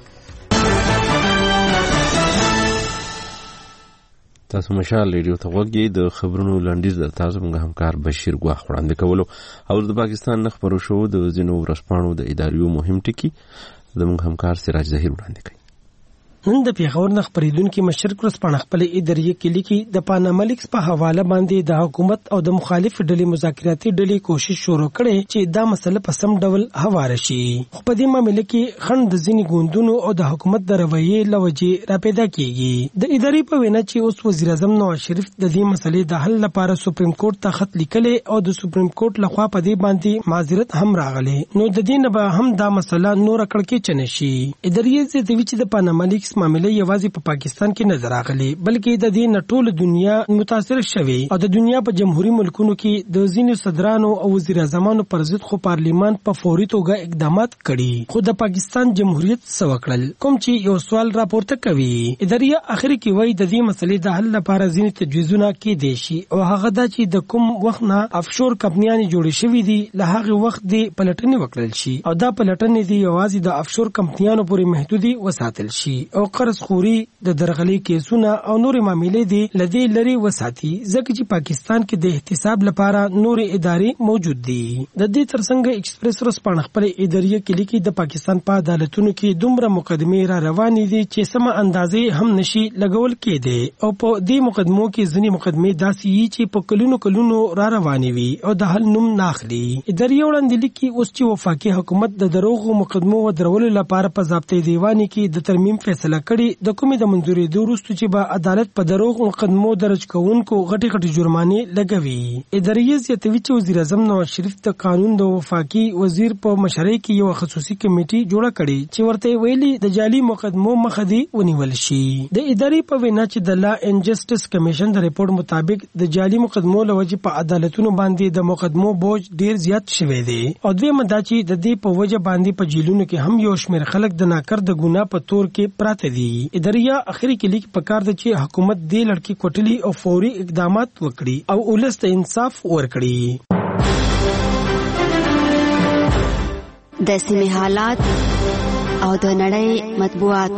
تاسو مشال ریډیو ته وګورئ. د خبرونو لنډیز د تاسو موږ همکار بشیر ګواخ وړاندې کولو او د پاکستان خبرو شو د ځینو ورسپانو د اداریو مهم ټکی د موږ همکار سراج ظهیر وړاندې کوي. نن د پیښور نه خبرېدونکو مشرک ورسپانه خپل اداریه کې لیکي د پاناما لیکس په حواله باندې د حکومت او د مخالف ډلې مذاکراتي ډلې کوشش شروع کړي چې دا مسله په سم ډول هواره شي. خو په دې معاملې کې خند د ځینې ګوندونو او د حکومت د رویې لوجې را پیدا کیږي. د ادارې په وینا چې اوس وزیر اعظم نواز شریف د دې مسلې د حل لپاره سپریم کورټ ته خط لیکلی او د سپریم کورټ لخوا په دې باندې معذرت هم راغلی. نو د دې نه به هم دا مسله نور کړکې چنه شي. ادارې زیاتوي چې د پاناما لیکس معاملې یوازې په پاکستان کې نه راغلي بلکې د دې ټول دنیا متاثر شوی او د دنیا په جمهوریت ملکونو کې د ځینو صدرانو او وزیر اعظمانو پر ضد خو پارلیمان په فوري توګه اقدامات کړي. خو د پاکستان جمهوریت سوکړل کوم چې یو سوال راپورته کوي. ادارې اخر کې وایي د دې مسلې د حل لپاره ځینې تجویزونه کېدای شي او هغه دا چې د کوم وخت نه افشور کمپنیان جوړې شوې دي له هغه وخت دی پلټنې وکړل شي او دا پلټنې دی یوازې د افشور کمپنیانو پورې محدودي وساتل شي او قرض خوري د درغلي کیسونه او نور معاملې دي لدی لري وساتي ځکه چې پاکستان کې د احتساب لپاره نور ادارې موجود دي. د دې ترڅنګ ایکسپریس ورسپانه خپل ادارې کې لیکي د پاکستان په عدالتونو کې دومره مقدمې را روانې دي چې سم اندازې هم نشي لګول کېدي او په دې مقدمو کې ځینې مقدمې داسې چې په کلونو را روانې وي او د حل نوم ناخلي. ادارې وړاندې لیکي اوس چې وفاقي حکومت د دروغو مقدمو ودرولو لپاره په ضابطه دیوانی کې د ترمیم فیصله کړي د کومې د منځوري د وروسته چې به عدالت په دروغ مقدمو درج کوونکو غټي جرمانه لګوي. ادارې زیاتوي چې وزیر اعظم نواز شریف د قانون د وفاقي وزیر په مشرۍ کې یو خصوصي کمیټي جوړه کړي چې ورته ویلي د جعلي مقدمو مخه دی ونیول شي. د ادارې په وینا چې د لا اینڈ جسټس کمیشن د ریپورت مطابق د جعلي مقدمو لوجه په عدالتونو باندې د مقدمو بوج ډیر زیات شوی دی او دوی مدا چې د دې په وجه باندې په جیلونو کې هم یو شمېر خلک د ناکر د ګناه په تور کې پراته پراته دي. اداريه اخري کې لیک پکار د چې حکومت دې لړکی کوټلی او فوري اقدامات وکړي او ولس ته انصاف ورکړي. د سیمې حالات او د نړۍ مطبوعات.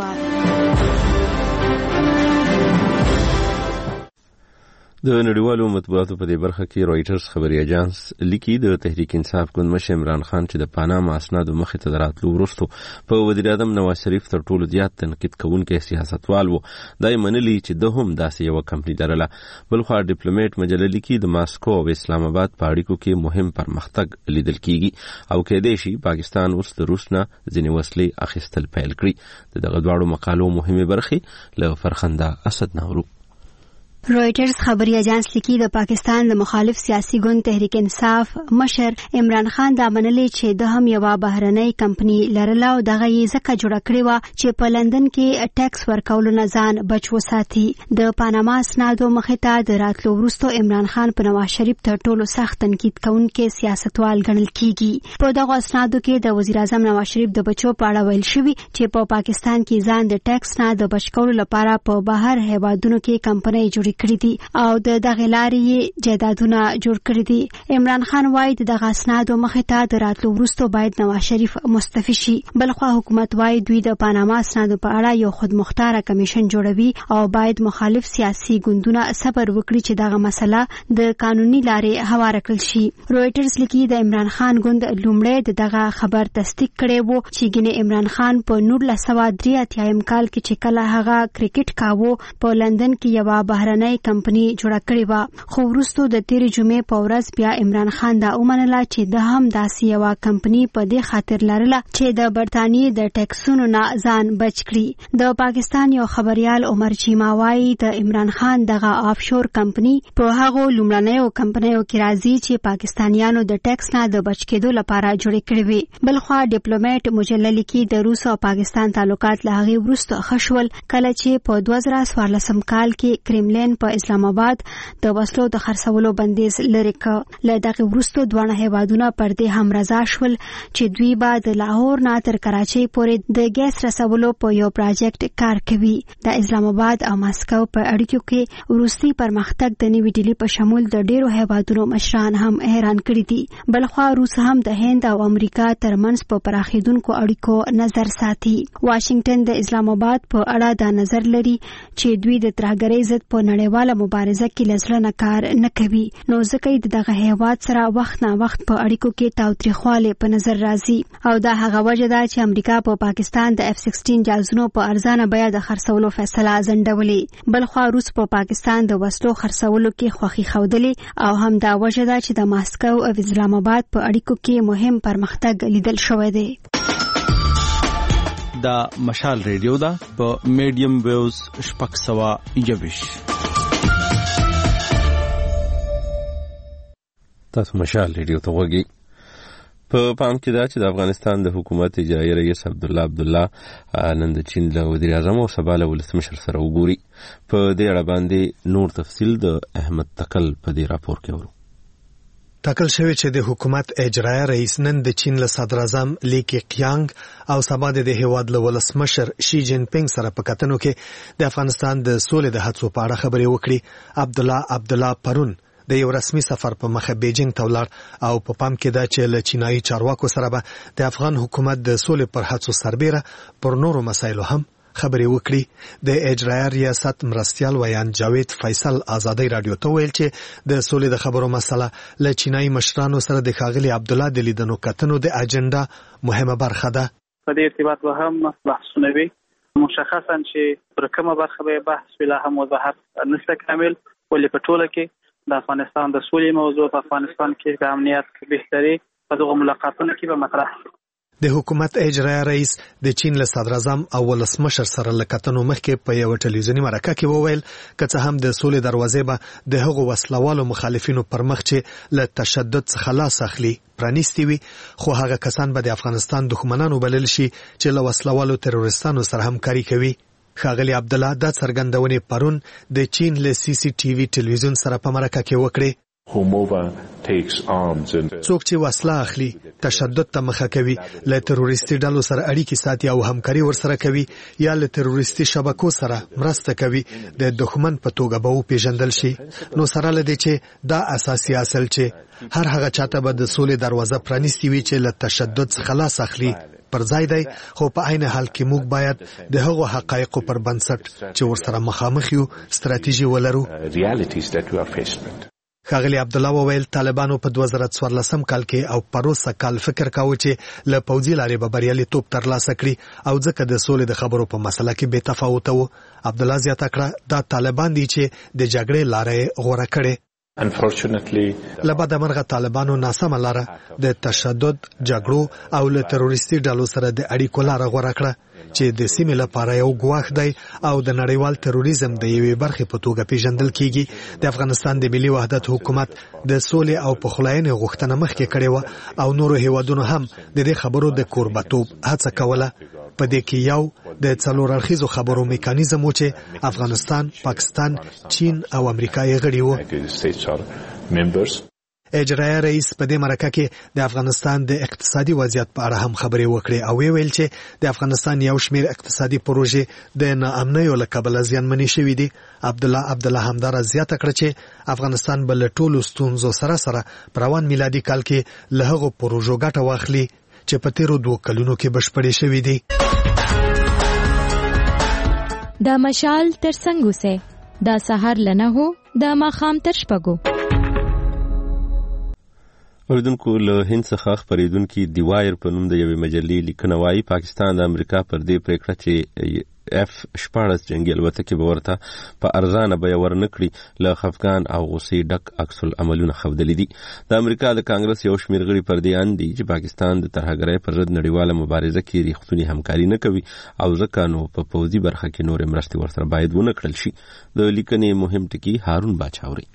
د نړیوالو مطبوعاتو په دې برخه کې رويټرز خبري اژانس لیکي د تحریک انصاف ګوند مشر عمران خان چې د پاناما اسنادو مخې ته دراتلو وروسته په وزیر اعظم نواز شریف تر ټولو زیات تنقید کوونکی سیاستوال وو. دای منلي چې د هم داسې یو کمپنی درله. بلخو ډیپلوماټ مجله لیکي د ماسکو او اسلام آباد په اړیکو کې مهم پرمختګ لیدل کیږي او کېدای شي پاکستان اوس د روس نه ځینې وسلې اخیستل پیل کړي. دغه دواړو مقالو مهمه برخې له فرخنده اسد نورو. رويټرز خبري اژانس لیکي د پاکستان د مخالف سیاسي ګوند تحریک انصاف مشر عمران خان دا منلي چې د هم یو بهرنۍ کمپنی لرله او دغه یې ځکه جوړه کړې و چې په لندن کې ټیکس ورکولو نه ځان بچ وساتي. د پاناما اسنادو مخې ته د راتلو وروسته عمران خان په نواز شریف تر ټولو سخت تنقید کوونکی سیاستوال ګڼل کیږي. په دغه اسنادو کې د وزیر اعظم نواز شریف د بچو په اړه ویل شوی چې په پاکستان کې ځان د ټیکس نه د بچ کولو لپاره په بهر هیوادونو کې کمپنۍ جوړې کړې دي او د دغه لارې جایدادونه جوړ کړی دي. عمران خان وايي دغه اسنادو مخې ته د راتلو وروسته باید نواز شریف مستعفي شي. بلخو حکومت وايي دوی د پاناما اسنادو په اړه یو خودمختار کمیشن جوړوي او باید مخالف سیاسي ګوندونه صبر وکړي چې دغه مسله د قانوني لارې هواره کړل شي. رويټرز لیکي د عمران خان ګوند لومړی دغه خبر تصدیق کړی وو چې ګینه عمران خان په 1983 کال کې چې کله هغه کرکټ کاوه په لندن کې یو بهرنۍ کمپنی جوړه کړې و. خو وروسته د تیرې جمعې په ورځ بیا عمران خان دا ومنله چې د هم داسې یو کمپنی په دې خاطر لرله چې د برتانیې د ټیکسونو نه ځان بچ کړي. د پاکستان یو خبريال عمر چیما وايي د عمران خان دغه آفشور کمپنی په هغه لومړنیو کمپنیو کې راځي چې پاکستانیانو د ټیکس نه د بچ کېدو لپاره جوړې کړې وي. بلخو ډیپلوماټ مجله لیکي د روس او پاکستان تعلقات له هغې وروسته خشول کله چې په 2014 کال کې کرملین په اسلام آباد د وسلو د خرڅولو بندیز لري ک. له دغه وروسته دوه هیوادونه پر دې هم رضا شول چې دوی به د لاهور نه تر کراچۍ پورې د ګیس رسولو په یو پروژیکټ کار کوي. د اسلام آباد او ماسکو په اړیکو کې وروستي پرمختګ د نیوي ډیلی په شمول د ډیرو هیوادونو مشران هم حیران کړي دي. بلخو روس هم د هند او امریکا ترمنځ په پراخیدونکو اړیکو نظر ساتي. واشنگټن د اسلام آباد په اړه دا نظر لري چې دوی د ترهګرۍ ضد په نړیواله مبارزه کې لزړه کار نه کوي. نو ځکه دغه هیواد سره وخت نه وخت په اړیکو کې تاوتریخواله په نظر راځي او دا هغه وجه ده چې امریکا په پاکستان د F-16 جهازونو په ارزانه بیه د خرڅولو فیصله ځنډولې. بلخو روس په پاکستان د وسلو خرڅولو کې خوخي خودلې او هم دا وجه ده چې د ماسکو او اسلام آباد په اړیکو کې مهم پرمختګ لیدل شوی دی. دا مشال ریډیو دا په میډیم ویوز شپږ سوه یویش. تاسو مشال ریډیو ته وګورئ. په پام کې دا چې د افغانستان د حکومت اجرایي رئیس عبدالله نن د چین له وزیر اعظم او سبا له ولسمشر سره وګوري. په دې اړه باندې نور تفصیل د احمد تکل په دې راپور کې ورو. ټاکل شوی چې د حکومت اجرایي رئیس نن د چین له صدر اعظم لی کیانګ او سبا د هیواد له ولسمشر شي جین پینګ سره په کتنو کې د افغانستان د سولې د هڅو په اړه خبرې وکړي. عبدالله پرون د یو رسمي سفر په مخه بیجینګ ته ولاړ او په پام کې دا چې له چینایي چارواکو سره به د افغان حکومت د سولې پر هڅو سربېره پر نورو مسایلو هم خبرې وکړي. د اجرایي ریاست مرستیال ویان جاوید فیصل آزادۍ رادیو ته ویل چې د سولې د خبرو مسله له چینایي مشرانو سره د ښاغلي عبدالله د لیدنو کتنو د اجنډا مهمه برخه ده. په دې ارتباط به هم بحثونه وي، مشخصا چې پر کومه برخه به بحث ولا هم وضاحت نشته کامل، ولې په ټوله کې د افغانستان د سولې موضوع په افغانستان کې د امنیت بهتري په دغه ملاقاتونو کې به مطرح. د حکومت اجرایي رئیس د چین له صدر اعظم او ولسمشر سره لکتنو مخکې په یو ټلویزیونی مرکه کې وویل که څه هم د سولې دروازې به د هغو وسلوالو مخالفینو پر مخ چې له تشدد څخه لاس اخلي پرانیستي وي، خو هغه کسان به د افغانستان دښمنانو بلل شي چې له وسلوالو تروریستانو سره همکاري کوي. ښاغلي عبدالله دا څرګندونې پرون د چین له CCTV ټلویزیون سره په مرکه کې وکړې. څوک چې وسله اخلي تشدد ته مخه کوي له تروریستي ډلو سره اړیکې ساتي او همکاري ورسره کوي یا له تروریستي شبکو سره مرسته کوي د دښمن په توګه به وپېژندل شي. نو سره لدې چې دا اساسي اصل چې هر هغه چاته به د سولې دروازه پرانیستي وي چې له تشدد څخه لاس اخلي پر ځای دی، خو په عین حال کې موږ باید د هغو حقایقو پر بنسټ چې ورسره مخامخ یو ستراتیژي ولرو. ښاغلي عبدالله وویل طالبانو په 2014 کال کې او پروسه کال فکر کاوه چې له پوځي لارې به بریالیتوب ترلاسه کړي او ځکه د سولې د خبرو په مسله کې بې تفاوته و. عبدالله زیاته کړه دا طالبان دي چې د جګړې لارې غوره کړي. له بده مرغه طالبانو ناسمه لاره د تشدد، جګړو او له تروریستي ډلو سره د اړیکو لاره غوره کړه چې د سیمې لپاره یو ګواښ دی او د نړیوال تروریزم د یوې برخې په توګه پیژندل کیږي. د افغانستان د ملي وحدت حکومت د سولې او پخلاینې غوښتنه مخکې کړې و او نورو هیوادونو هم د دې خبرو د کوربتوب هڅه کوله. په دې کې یو د څلور اړخیزو خبرو میکانیزم و چې افغانستان، پاکستان، چین او امریکا یې غړي وو. اجرایه رئیس په دې مرکه کې د افغانستان د اقتصادي وضعیت په اړه هم خبرې وکړې او ویل چې د افغانستان یو شمېر اقتصادي پروژې د ناامنیو له کبله زیانمنې شوې دي. عبدالله همدار زیاته کړه چې افغانستان به له ټولو ستونزو سره په روان میلادي کال کې له هغو پروژو ګټه واخلي چې په تیرو 2 کلونو کې بشپړې شوې دي. دا مشال تر څنګه سه دا سحر لنه هو دا ماخام تر شپګو. اوریدونکو له هند څخه خبرېدونکي دی وایر په نوم د یوې مجلې لیکنه وايي پاکستان د امریکا پر دې پریکړه چې F-14 جنگي الوتکې به ورته په ارزانه بیه ورنکړي له خفګان او غصې ډک عکس العملونه ښودلي دي. د امریکا د کانګرس یو شمېر غړي پر دې اند دي چې پاکستان د ترهګرۍ پر ضد نړیواله مبارزه کې ریښتونې همکاري نه کوي او ځکه نو په پوځي برخه کې نورې مرستې ورسره باید ونه کړل شي. د لیکنې مهم ټکي هارون باچاوري.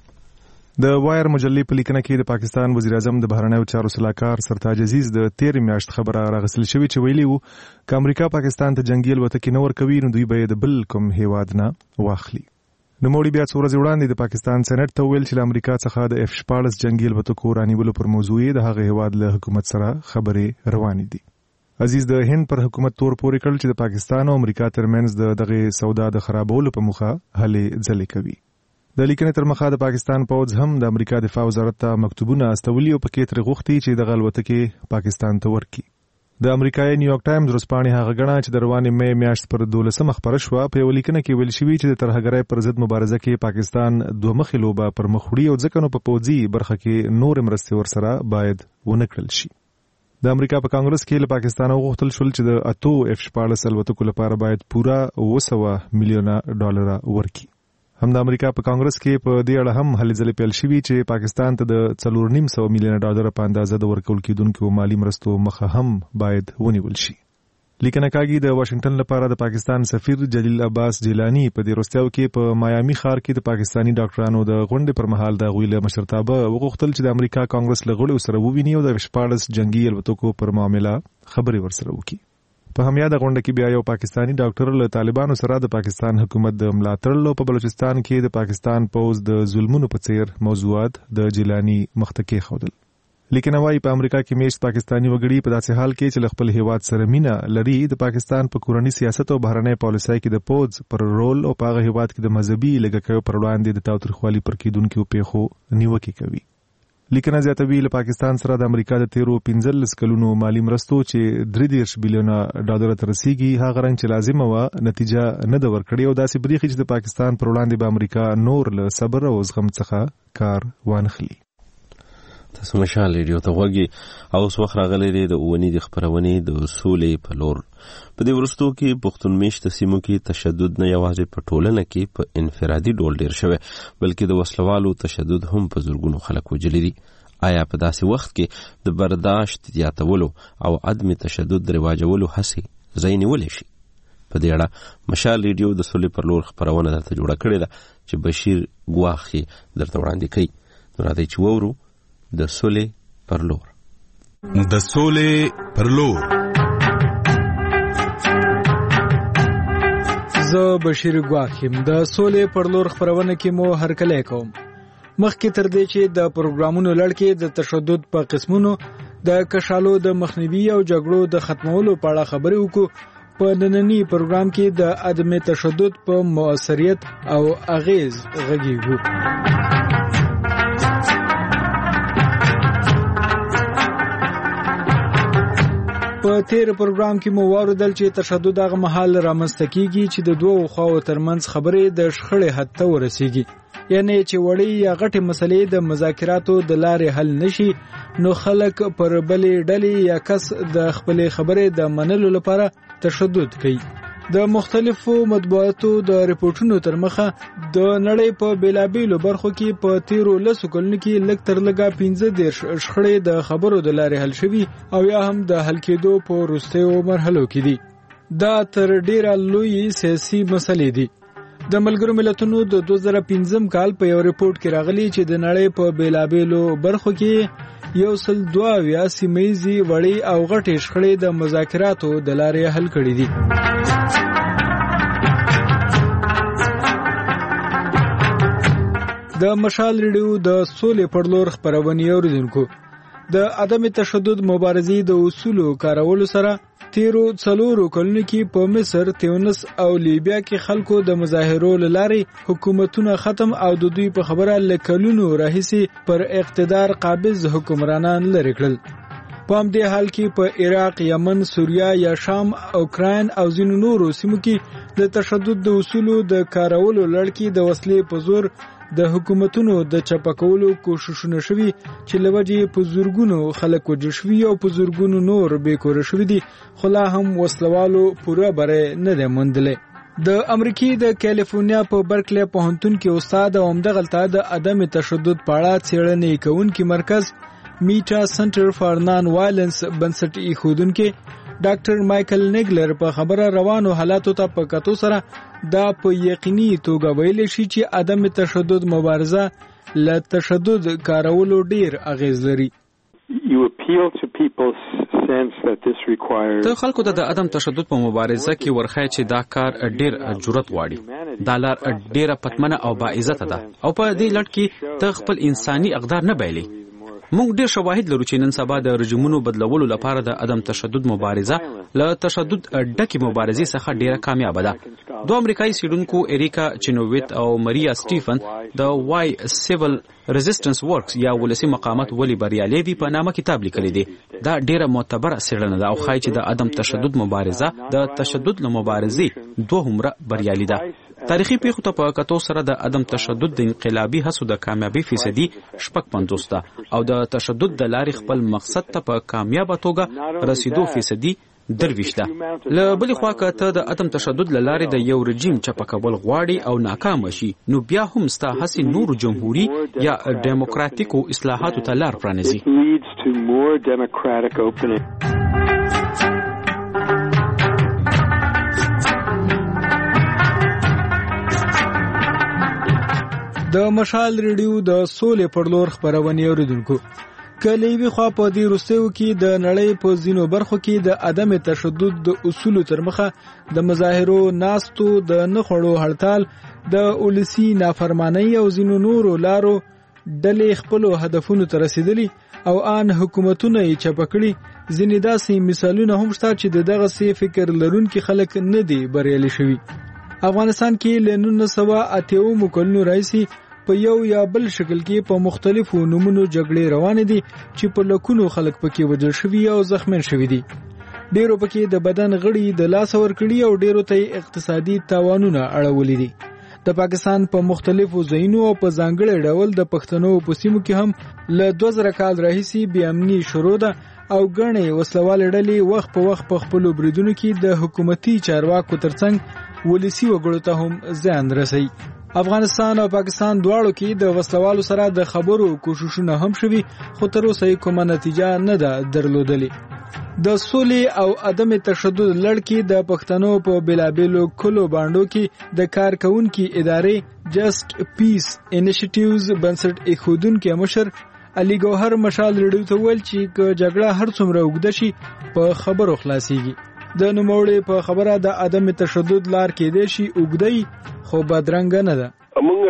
د وایر مجلې په لیکنه کې د پاکستان وزیر اعظم د بهرنیو چارو سلاکار سرتاج عزیز د 13 میاشت خبره راغسل شوې چې ویلي وو چې امریکا پاکستان ته جنگي الوتکې نه ورکوي نو دوی به د بل کوم هیواد نه واخلي. نوموړي بیا څو ورځې وړاندې د پاکستان سېنات ته ویل چې له امریکا څخه د F-14 جنگي الوتکو رانیولو پر موضوع د هغه هیواد له حکومت سره خبرې روانې دي. عزیز د هند پر حکومت تور پورې کړل چې د پاکستان او امریکا ترمنځ دغه سودا د خرابولو په موخه هلې ځلې کوي. د لیکنې تر مخه د پاکستان پوځ هم د امریکا دفاع وزارت ته مکتوبونه استولي او پکې ترې غوښتي چې د الوتکې پاکستان ته ورکړي. د امریکایي نیویارک ټایمز ورځپاڼې هغه ګڼه چې د روانې مې میاشت پر 12 خبره شوه په یو لیکنه کې ویل شوي چې د ترهګرۍ پر ضد مبارزه کې پاکستان دوه مخې لوبه پر مخ وړي او ځکه نو په پوځي برخه کې نور مرستې ورسره باید ونه کړل شي. د امریکا په کانګرس کې له پاکستان غوښتل شول چې د 8 F-14 الوتکو لپاره باید پورا 900 میلیونه ډالر ورکړي. هم د امریکا په کانګرس کې په دې اړه هم هلې ځلې پیل شوي چې پاکستان ته د 4.5 میلیونه ډالر په اندازه د ورکول کېدونکو مالی مرستو مخه هم باید ونیول شي. لیکنه کاږي د واشنگټن لپاره د پاکستان سفیر جلیل عباس جیلانی په دې وروستیو کې په مایامي ښار کې د پاکستانی ډاکټرانو د غونډې پر مهال د غوی له مشرتابه وغوښتل چې د امریکا کانګرس له غړو سره وویني او د F-14 جنگي الوتکو پر معاملې خبرې ورسره وکړي. په همیاده غونډه کې بیا یو پاکستانی ډاکټر له طالبانو سره د پاکستان حکومت د ملاتړ په بلوچستان کې د پاکستان پوز د ظلمونو په څیر موضوعات د جیلانی مخته خودل. لیکن وايي په امریکا کې میشت پاکستانی وګړي په داسې حال کې چې خپل هیواد سره مینا لري د پاکستان په کورنی سیاست او بهرنۍ پالیسۍ کې د پوز پر رول او په هغه هیواد کې د مذهبي لګکیو پر وړاندې د تاوتریخوالي پر کېدونکو پیښو نیوکه کوي. لیکنه زیاتوي له پاکستان سره د امریکا د 13 کلونو مالی مرستو چې 3 بلیونه ډالر ته رسیدي هغه رنګ چې لازمه و نتیجه نه د ورکړي او داسې بریخي چې د پاکستان پر وړاندې به امریکا نور له صبر او زغم څخه کار وانخلي. تاسو مشال ریډیو ته وګورئ او اوس وخت راغلی دی د اونۍ د خبرونې د اصولې په لور. په دې ورستو کې پښتون میشت سیمو کې تشدد نه یوازې په ټولنه کې په انفرادي ډول ډیر شوی بلکې د وسلوالو تشدد هم په زورګونو خلک وجلی دي. آیا په داسې وخت کې د برداشت زیاتولو او عدم تشدد رواجولو هڅې ځای نیولی شي؟ په دې اړه مشال ریډیو د اصولې پر لور خبرونه درته جوړه کړې ده چې بشیر ګواخ درته وړاندې کوي. نو راځئ چې وورو د سولې پر لور. د سولې پر لور. زه بشیر ګواخ یم. د سولې پر لور خبرونه کې مو هرکلی کوم. مخکې تر دې چې د پروګرامونو لړ کې د تشدد په قسمونو د کشالو د مخنیوي او جګړو د ختمولو په اړه خبرې وکړو، په نننی پروګرام کې د عدم تشدد په مؤثریت او اغیز غږیږو. په تیر پروګرام کې مو واوریدل چې تشدد هغه مهال رامنځته کیږي چې د دوو خواو ترمنځ خبرې د شخړې حد ته ورسیږي، یعنی چې وړې یا غټې مسلې د مذاکراتو د لارې حل نشي، نو خلک پر بلې ډلې یا کس د خپلې خبرې د منلو لپاره تشدد کوي. د مختلفو مطبوعاتو د ریپورتونو تر مخه د نړۍ په بیلابیلو برخو کې په تیرو 10 کلونو کې لږ تر لږه 15 شخړې د خبرو د لارې حل شوي او یا هم د حل کېدو په وروستیو مرحلو کې دي. دا تر ډیره لوی سیاسي مسلې دي. د ملګرو ملتونو د 2015 کال په یو ریپورت کې راغلی چې د نړۍ په بیلابیلو برخو کې 102 سیمه‌یزې وړې او غټې شخړې د مذاکراتو د لارې حل کړې دي. د مشال ریډیو د سولې پر لور خبرونه اوریدونکو، د عدم تشدد مبارزې د اصولو کارولو سره تیرو 4 کلونو کې په مصر، تیونس او لیبیا کې خلکو د مظاهرو لارې حکومتونه ختم او د دوی په خبره لکلونو راهیسي پر اقتدار قابض حکمرانان لري کړل. په همدې حال کې په عراق، یمن، سوریه یا شام، اوکراین او ځینو نورو سیمو کې د تشدد د اصولو د کارولو لړ کې د وسلې په زور د حکومتونو د چپکولو کوششونه شوي چې لوجې په زورګونو خلک وژل شوي او په زورګونو نور بیکور شوي دي، خو لا هم وسلوالو پوره بری نه دی موندلی. د امریکای د کالیفورنیا په برکلی پوهنتون کې استاد او همدغلته د عدم تشدد په اړه څېړنې کوونکی مرکز میټا سنټر فار نان وایلنس بنسټ ایښودونکی ډاکټر مایکل نیګلر په خبره روانو حالاتو ته په کتو سره دا په یقیني توګه ویلی شي چې عدم تشدد مبارزه له تشدد کارولو ډیر اغیز لري. ته خلکو ته د عدم تشدد په مبارزه کې ورخای چې دا کار ډیر جرأت غواړي، دا لار ډیره پتمنه او باعزته ده او په دې لړ کې ته خپل انساني اقدار نه بایلي. موږ ډیر شواهد لرو چې نن سبا د رژیمونو بدلولو لپاره د عدم تشدد مبارزه له تشدد ډکې مبارزې څخه ډیره کامیابه ده. دوه امریکایي څېړونکو اریکا چینوویت او ماریا سټیفن د وای سیول ریزिस्टنس ورکس یا ولسی مقامات ولی بریالي دي په نامه کتاب لیکلی دی. دا ډیره معتبره څېړنه ده او ښایي چې د عدم تشدد مبارزه د تشدد له مبارزې دوه همره بریالي ده. تاریخي پیښو ته په کتو سره د عدم تشدد د انقلابي هڅو د کامیابی فیصدي 50 ده او د تشدد د لارې خپل مقصد ته په کامیابه توګه رسیدو فیصدي 23 ده. له بلې خوا که ته د عدم تشدد له لارې د یو رژیم چپکول غواړي او ناکام شي، نو بیا هم ستا هڅې نورو جمهوري یا ډیموکراتیکو اصلاحاتو ته لار پرانیزي. د مشال ریډیو د سولې پر لور خبرونه اوریدونکو، کله وی خو په دې روسیو کې د نړۍ په ځینو برخو کې د عدم تشدد د اصولو تر مخه د مظاهرو، ناستو، د نخړو هړتال، د اولسی نافرمانی او ځینو نورو لارو ډلې خپل هدفونو ته رسیدلي او ان حکومتونه یې چپکړي. ځینې داسې مثالونه هم شته چې دغه سي فکر لرونکي خلک نه دي بریالي شوي. افغانستان کې له 1980 کلونو راځي په یو یا بل شکل کې په مختلفو نمونو جګړې روانې دي چې په لکونو خلک پکې وژل شوي او زخمین شوي دي. ډیرو پکې د بدن غړي د لاس ورکړي او ډیرو ته اقتصادي تاوانونه اړولې دي. د پاکستان په مختلفو ځایونو او په ځانګړي ډول د پښتنو په سیمو کې هم له 2000 کال راهیسي بې امني شروع ده او ګڼې وسلوال ډلې وخت په وخت په خپلو بریدونو کې د حکومتي چارواکو ترڅنګ ولسی وګړو ته هم زیان رسي. افغانستان او پاکستان دواړو کې د وسلوالو سره د خبرو کوششونه هم شوي، خو تر اوسه کومه نتیجه نه ده درلودلې. د سولې او عدم تشدد لړ کې د پښتنو په بیلابیلو کلو باندو کې د کارکونکو ادارې جسٹ پیس انیشیټیوز بنسټ ایښودونکي مشر علي ګوهر مشال ریډیو ته ویل چې جګړه هر څومره اوږده شي په خبرو خلاصيږي. د نوموړي په خبره د عدم تشدد لار کې دی شي اوږدی خو بدرنګ نه ده. موږ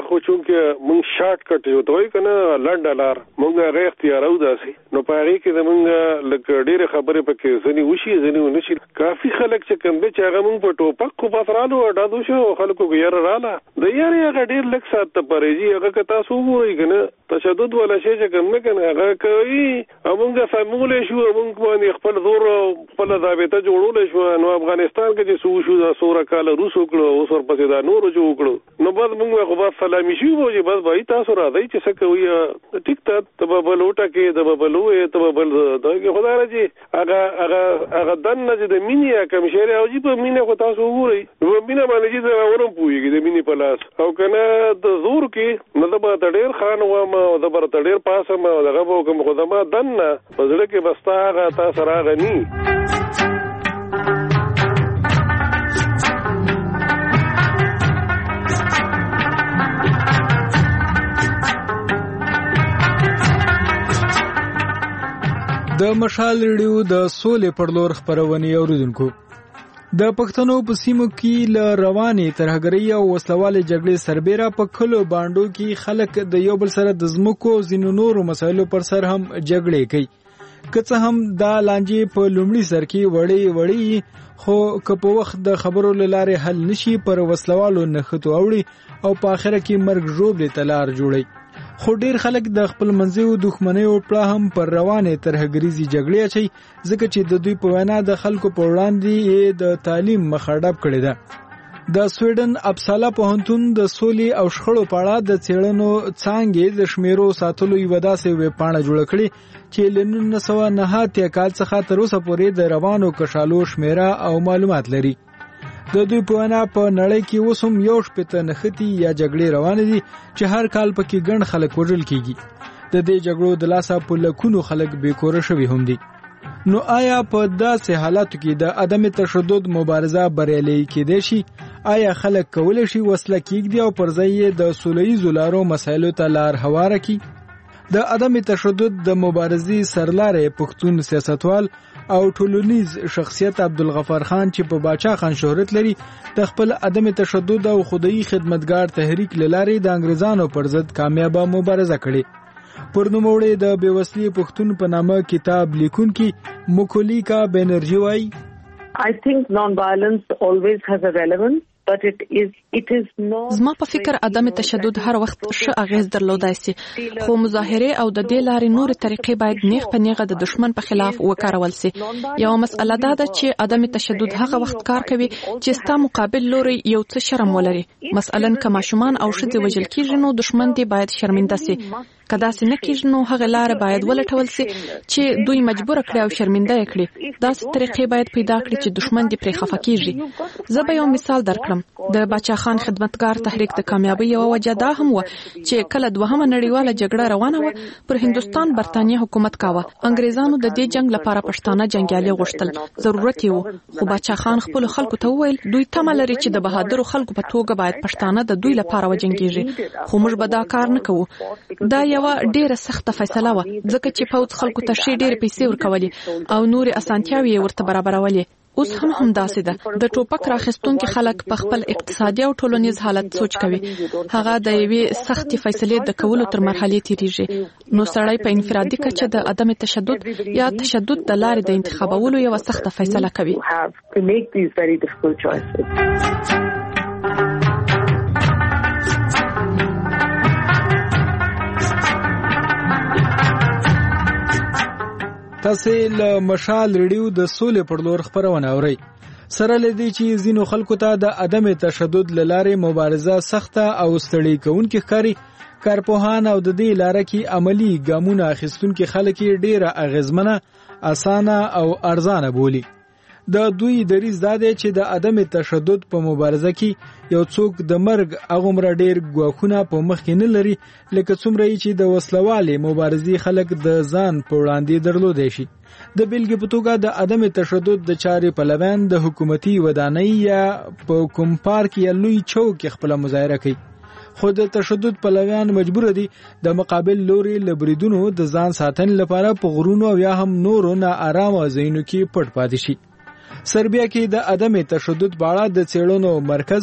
خو چونکه مونږ شارټ کټ یو دوی کنه لنډه لار مونږ غیر اختیارو داسي نو پاره کې د مونږ لکه ډېر خبرې پکې ځنی وشي ځنی ونشي کافي خلک چې کوم به چې هغه مونږ په ټوپک کو پاترالو اډادو شو خلکو کې یاره رااله د یاره هغه ډېر لک سات ته پرېږي هغه که تاسو وګورئ کنه تشدد ولا شي چې کوم نه کنه هغه کوي مونږه فهمولې شو مونږ باندې خپل زور خپل ضابطه جوړول شو نو افغانستان کې چې سو شو دا سوره کال روس وکړو اوس ورپسې دا نور جوړ کړو نو بعد مونږ خو بس سلامي شو چې بس بای تاسو راځي چې څه کوي ټیک ته تبل وټه کې د ببلوې تبل دا کې خدای راځي هغه دنه چې د مینې کوم شری او چې په مینې خو تاسو وګورئ نو مینې باندې چې دا ورم پويږي د مینې په لاس او کنه د زور کې نه د به ډېر خان و او د بر ډېر پاسه ما دغه به کوم خدما دنه په ځړه کې بستا هغه تاسو راغني د مشال ریډیو د سولې پر لور خبرونه اوریدونکو د پښتنو په سیمو کې ل روانې ترهګرۍ او وسلوالې جګړې سربېره په کلو باندو کې خلک د یو بل سره د زمکو زینو نورو مسایلو پر سر هم جګړې کوي که هم دا لانجې په لومړي سر کې وړي خو که په وخت د خبرو لاره حل نشي پر وسلوالو نخښتو اوړي او په اخره کې مرګ ژوبلې تلار جوړي خو ډیر خلک د خپل منځیو دښمنیو پړه هم پر روانې ترهګریزي جګړې اچي ځکه چې د دوی په وینا د خلکو په وړاندې د تعلیم مخاډب کړی ده د سویډن اپسالا پوهنتون د سولې او شخړو په اړه د څېړنو څانګې د شمیرو ساتلو یو داسې ویبپاڼه جوړه کړې چې له 1989 کال څخه تر اوسه پورې د روانو کشالو شمیره او معلومات لري د دوی په وینا په نړۍ کې اوس هم یو شپېته نښتې یا جګړې روانې دي چې هر کال پکې ګڼ خلک وژل کیږي د دې جګړو د لاسه په لکونو خلک بېکوره شوي هم دي نو آیا په داسې حالاتو کې د عدم تشدد مبارزه بریالۍ کېدای شي آیا خلک کولی شي وسله کېږدي او پر ځای یې د سوله لارو مسایلو ته لار هواره کړي د عدم تشدد د مبارزې سرلارې پښتون سیاستوال او ټولنیز شخصیت عبدالغفار خان چې په باچا خان شهرت لري د خپل عدم تشدد او خدای خدمتګار تحریک لارې د انګريزانو پر ضد کامیابه مبارزه کړې پر نوموړې د بیوسلی پښتون په نامه کتاب لیکونکي مکولیکا بنرجی وایي I think non-violence always has a relevance. زما په فکر عدم تشدد هر وخت ښه اغیز درلودای شي خو مظاهره او د دې لارې نور طریقې باید نیغ په نیغه د دشمن په خلاف وکارول شي یو مسله دا ده چې عدم تشدد هغه وخت کار کوي چې ستا مقابل لوري یو څه شرم ولري مثلا که ماشومان او ښځې وژل کیږي نو دشمن دی باید شرمنده شي کدا سینه کېږي نو هغه لار باید ولټول شي چې دوی مجبور کړي او شرمنده کړي داسې طریقې باید پیدا کړي چې دشمن دی پرې خفه کیږي زه به یو مثال درکړم د باچا خان خدمتګار تحریک د کامیابی یو وجه دا هم و چې کله دوهمه نړیواله جګړه روانه و پر هندستان برتانیې حکومت کاوه انګریزانو د دې جنگ لپاره پښتانه جنگیالي غوښتل ضرورت یې خو باچا خان خپل خلکو ته وویل دوی تمه لري چې د بهادر خلکو په توګه باید پښتانه د دوی لپاره وجنګیږي خو موږ به دا کار نه کوو دا یو ډیره سخته فیصله و ځکه چې پوځ خلکو ته شي ډیر پیسې ورکولې او نور اسانتیاوي ورته برابرولې اوس هم همداسې ده د ټوپک راخستونکو خلک په خپل اقتصادي او ټولنیز حالت سوچ کوي هغه د یوې سختي فیصلې د کولو تر مرحلې تیریږي نو سړی په انفرادي کچه د عدم تشدد یا تشدد د لارې د انتخابولو یو سخته فیصله کوي تاسو له مشال ریډیو د سولې پر لور خبرونه اورئ سره لدی چې زینو خلکو ته د عدم تشدد لاره مبارزه سخته او ستړي کوونکې ښکاري کارپوهان او د دې لاره کې عملی ګامونه اخیستونکو خلک ډیره اغیزمنه اسانه او ارزانه بولی د دوی دریځ دا دی چې د عدم تشدد په مبارزه کې یو څوک د مرګ اغومره ډیر ګواښونه په مخ کې نه لري لکه څومره چې د وسلوالې مبارزې خلک د ځان په وړاندې درلودي شي د بیلګې په توګه د عدم تشدد د چارې پلویان د حکومتي ودانۍ یا په کوم پارک یا لوی چوک خپل مظاهره کوي خو د تشدد پلویان مجبور دي د مقابل لوري لبریدونو د ځان ساتنې لپاره په غرونو یا هم نورو نه آرام ځایونو کې پټ پاتې شي سربیا کې د عدم تشدد په اړه د څېړنو مرکز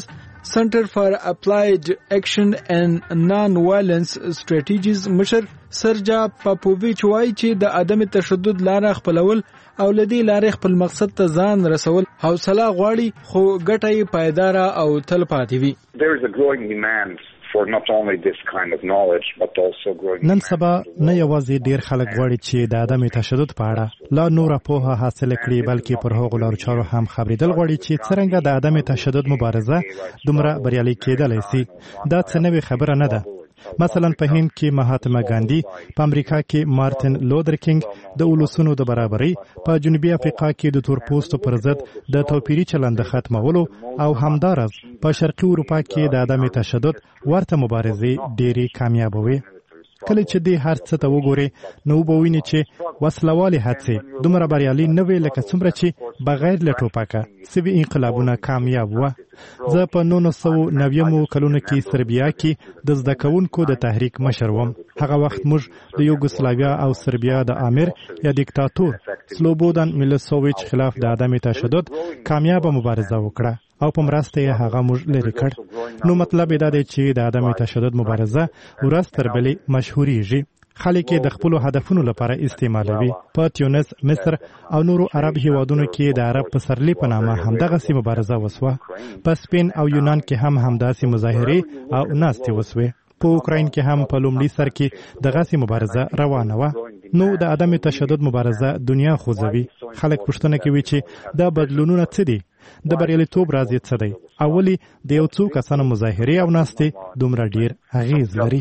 Center for Applied Action and Non-Violence Strategies مشر سرجا پاپوویچ وایي چې د عدم تشدد لاره خپلول او لدی لارې خپل مقصد ته ځان رسول حوصله غواړي خو ګټه یې پایداره او تل پاتې وي. There is a growing demand for not only this kind of knowledge but also growing. نن سبا نه یوازې ډیر خلک غواړي چې د عدم تشدد په اړه لا نور پوهه حاصل کړي بلکې پر هغو لارو چارو هم خبرېدل غواړي چې څنګه د عدم تشدد مبارزه دومره بریالي کېدلی سي. دا څه نوې خبره نه ده. مثلا په هند کې مهاتما ګاندی، په امریکا کې مارټین لوتر کینګ د ولسونو د برابرۍ، په جنوبي افریقا کې د تورپوستو پر ضد د توپیري چلند ختمولو او همدارس په شرقي اروپا کې د عدم تشدد ورته مبارزې ډېرې کامیابه وې. کله چې دې هر څه ته وګوري نو وبویني چې وسلوالې هڅې دومره بریالي نه وې لکه څومره چې بغیر له ټوپکه سوي انقلابونه کامیاب وه. زه په 1990 کلونو کې سربیا کې د زده کوونکو د تحریک مشر وم. هغه وخت موږ د یوګوسلاویا او سربیا د امیر یا دیکتاتور سلوبودان میلوسوویچ خلاف د عدم تشدد کامیابه مبارزه وکړه او په مرسته یې هغه موږ لري کړ. نو مطلب دا دی چې د عدم تشدد مبارزه ورځ تر بلې مشهورېږي. خلک د خپل هدفونو لپاره استعمالوي. په تیونس، مصر او نورو عرب هیوادونو کې د عرب پسرلی په نامه همدغه سي مبارزه وسوه. په سپین او یونان کې هم همداسې مظاهرې او ناستې وسوې. په اوکراین کې هم په لومړي سر کې دغه سي مبارزه روانه وه. نو د عدم تشدد مبارزه دنیا خوځوي. خلک پوښتنه کوي چې دا بدلونونه څه دي؟ د بریالیتوب راز یې څه دی؟ اولی د یو څو کسانو مظاهرې او ناستې دومره ډیر اغیز لري.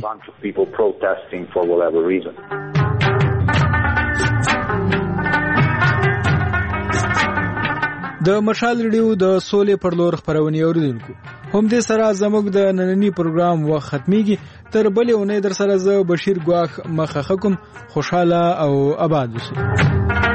د مشال ریډیو د سولې پر لور خبرونه اوریدونکو هم دې سره زموږ د نننی پروګرام وخت ختميږي. تر بلې اونۍ در سره زه بشیر ګواخ مخه کوم. خوشاله او آباد اوسئ.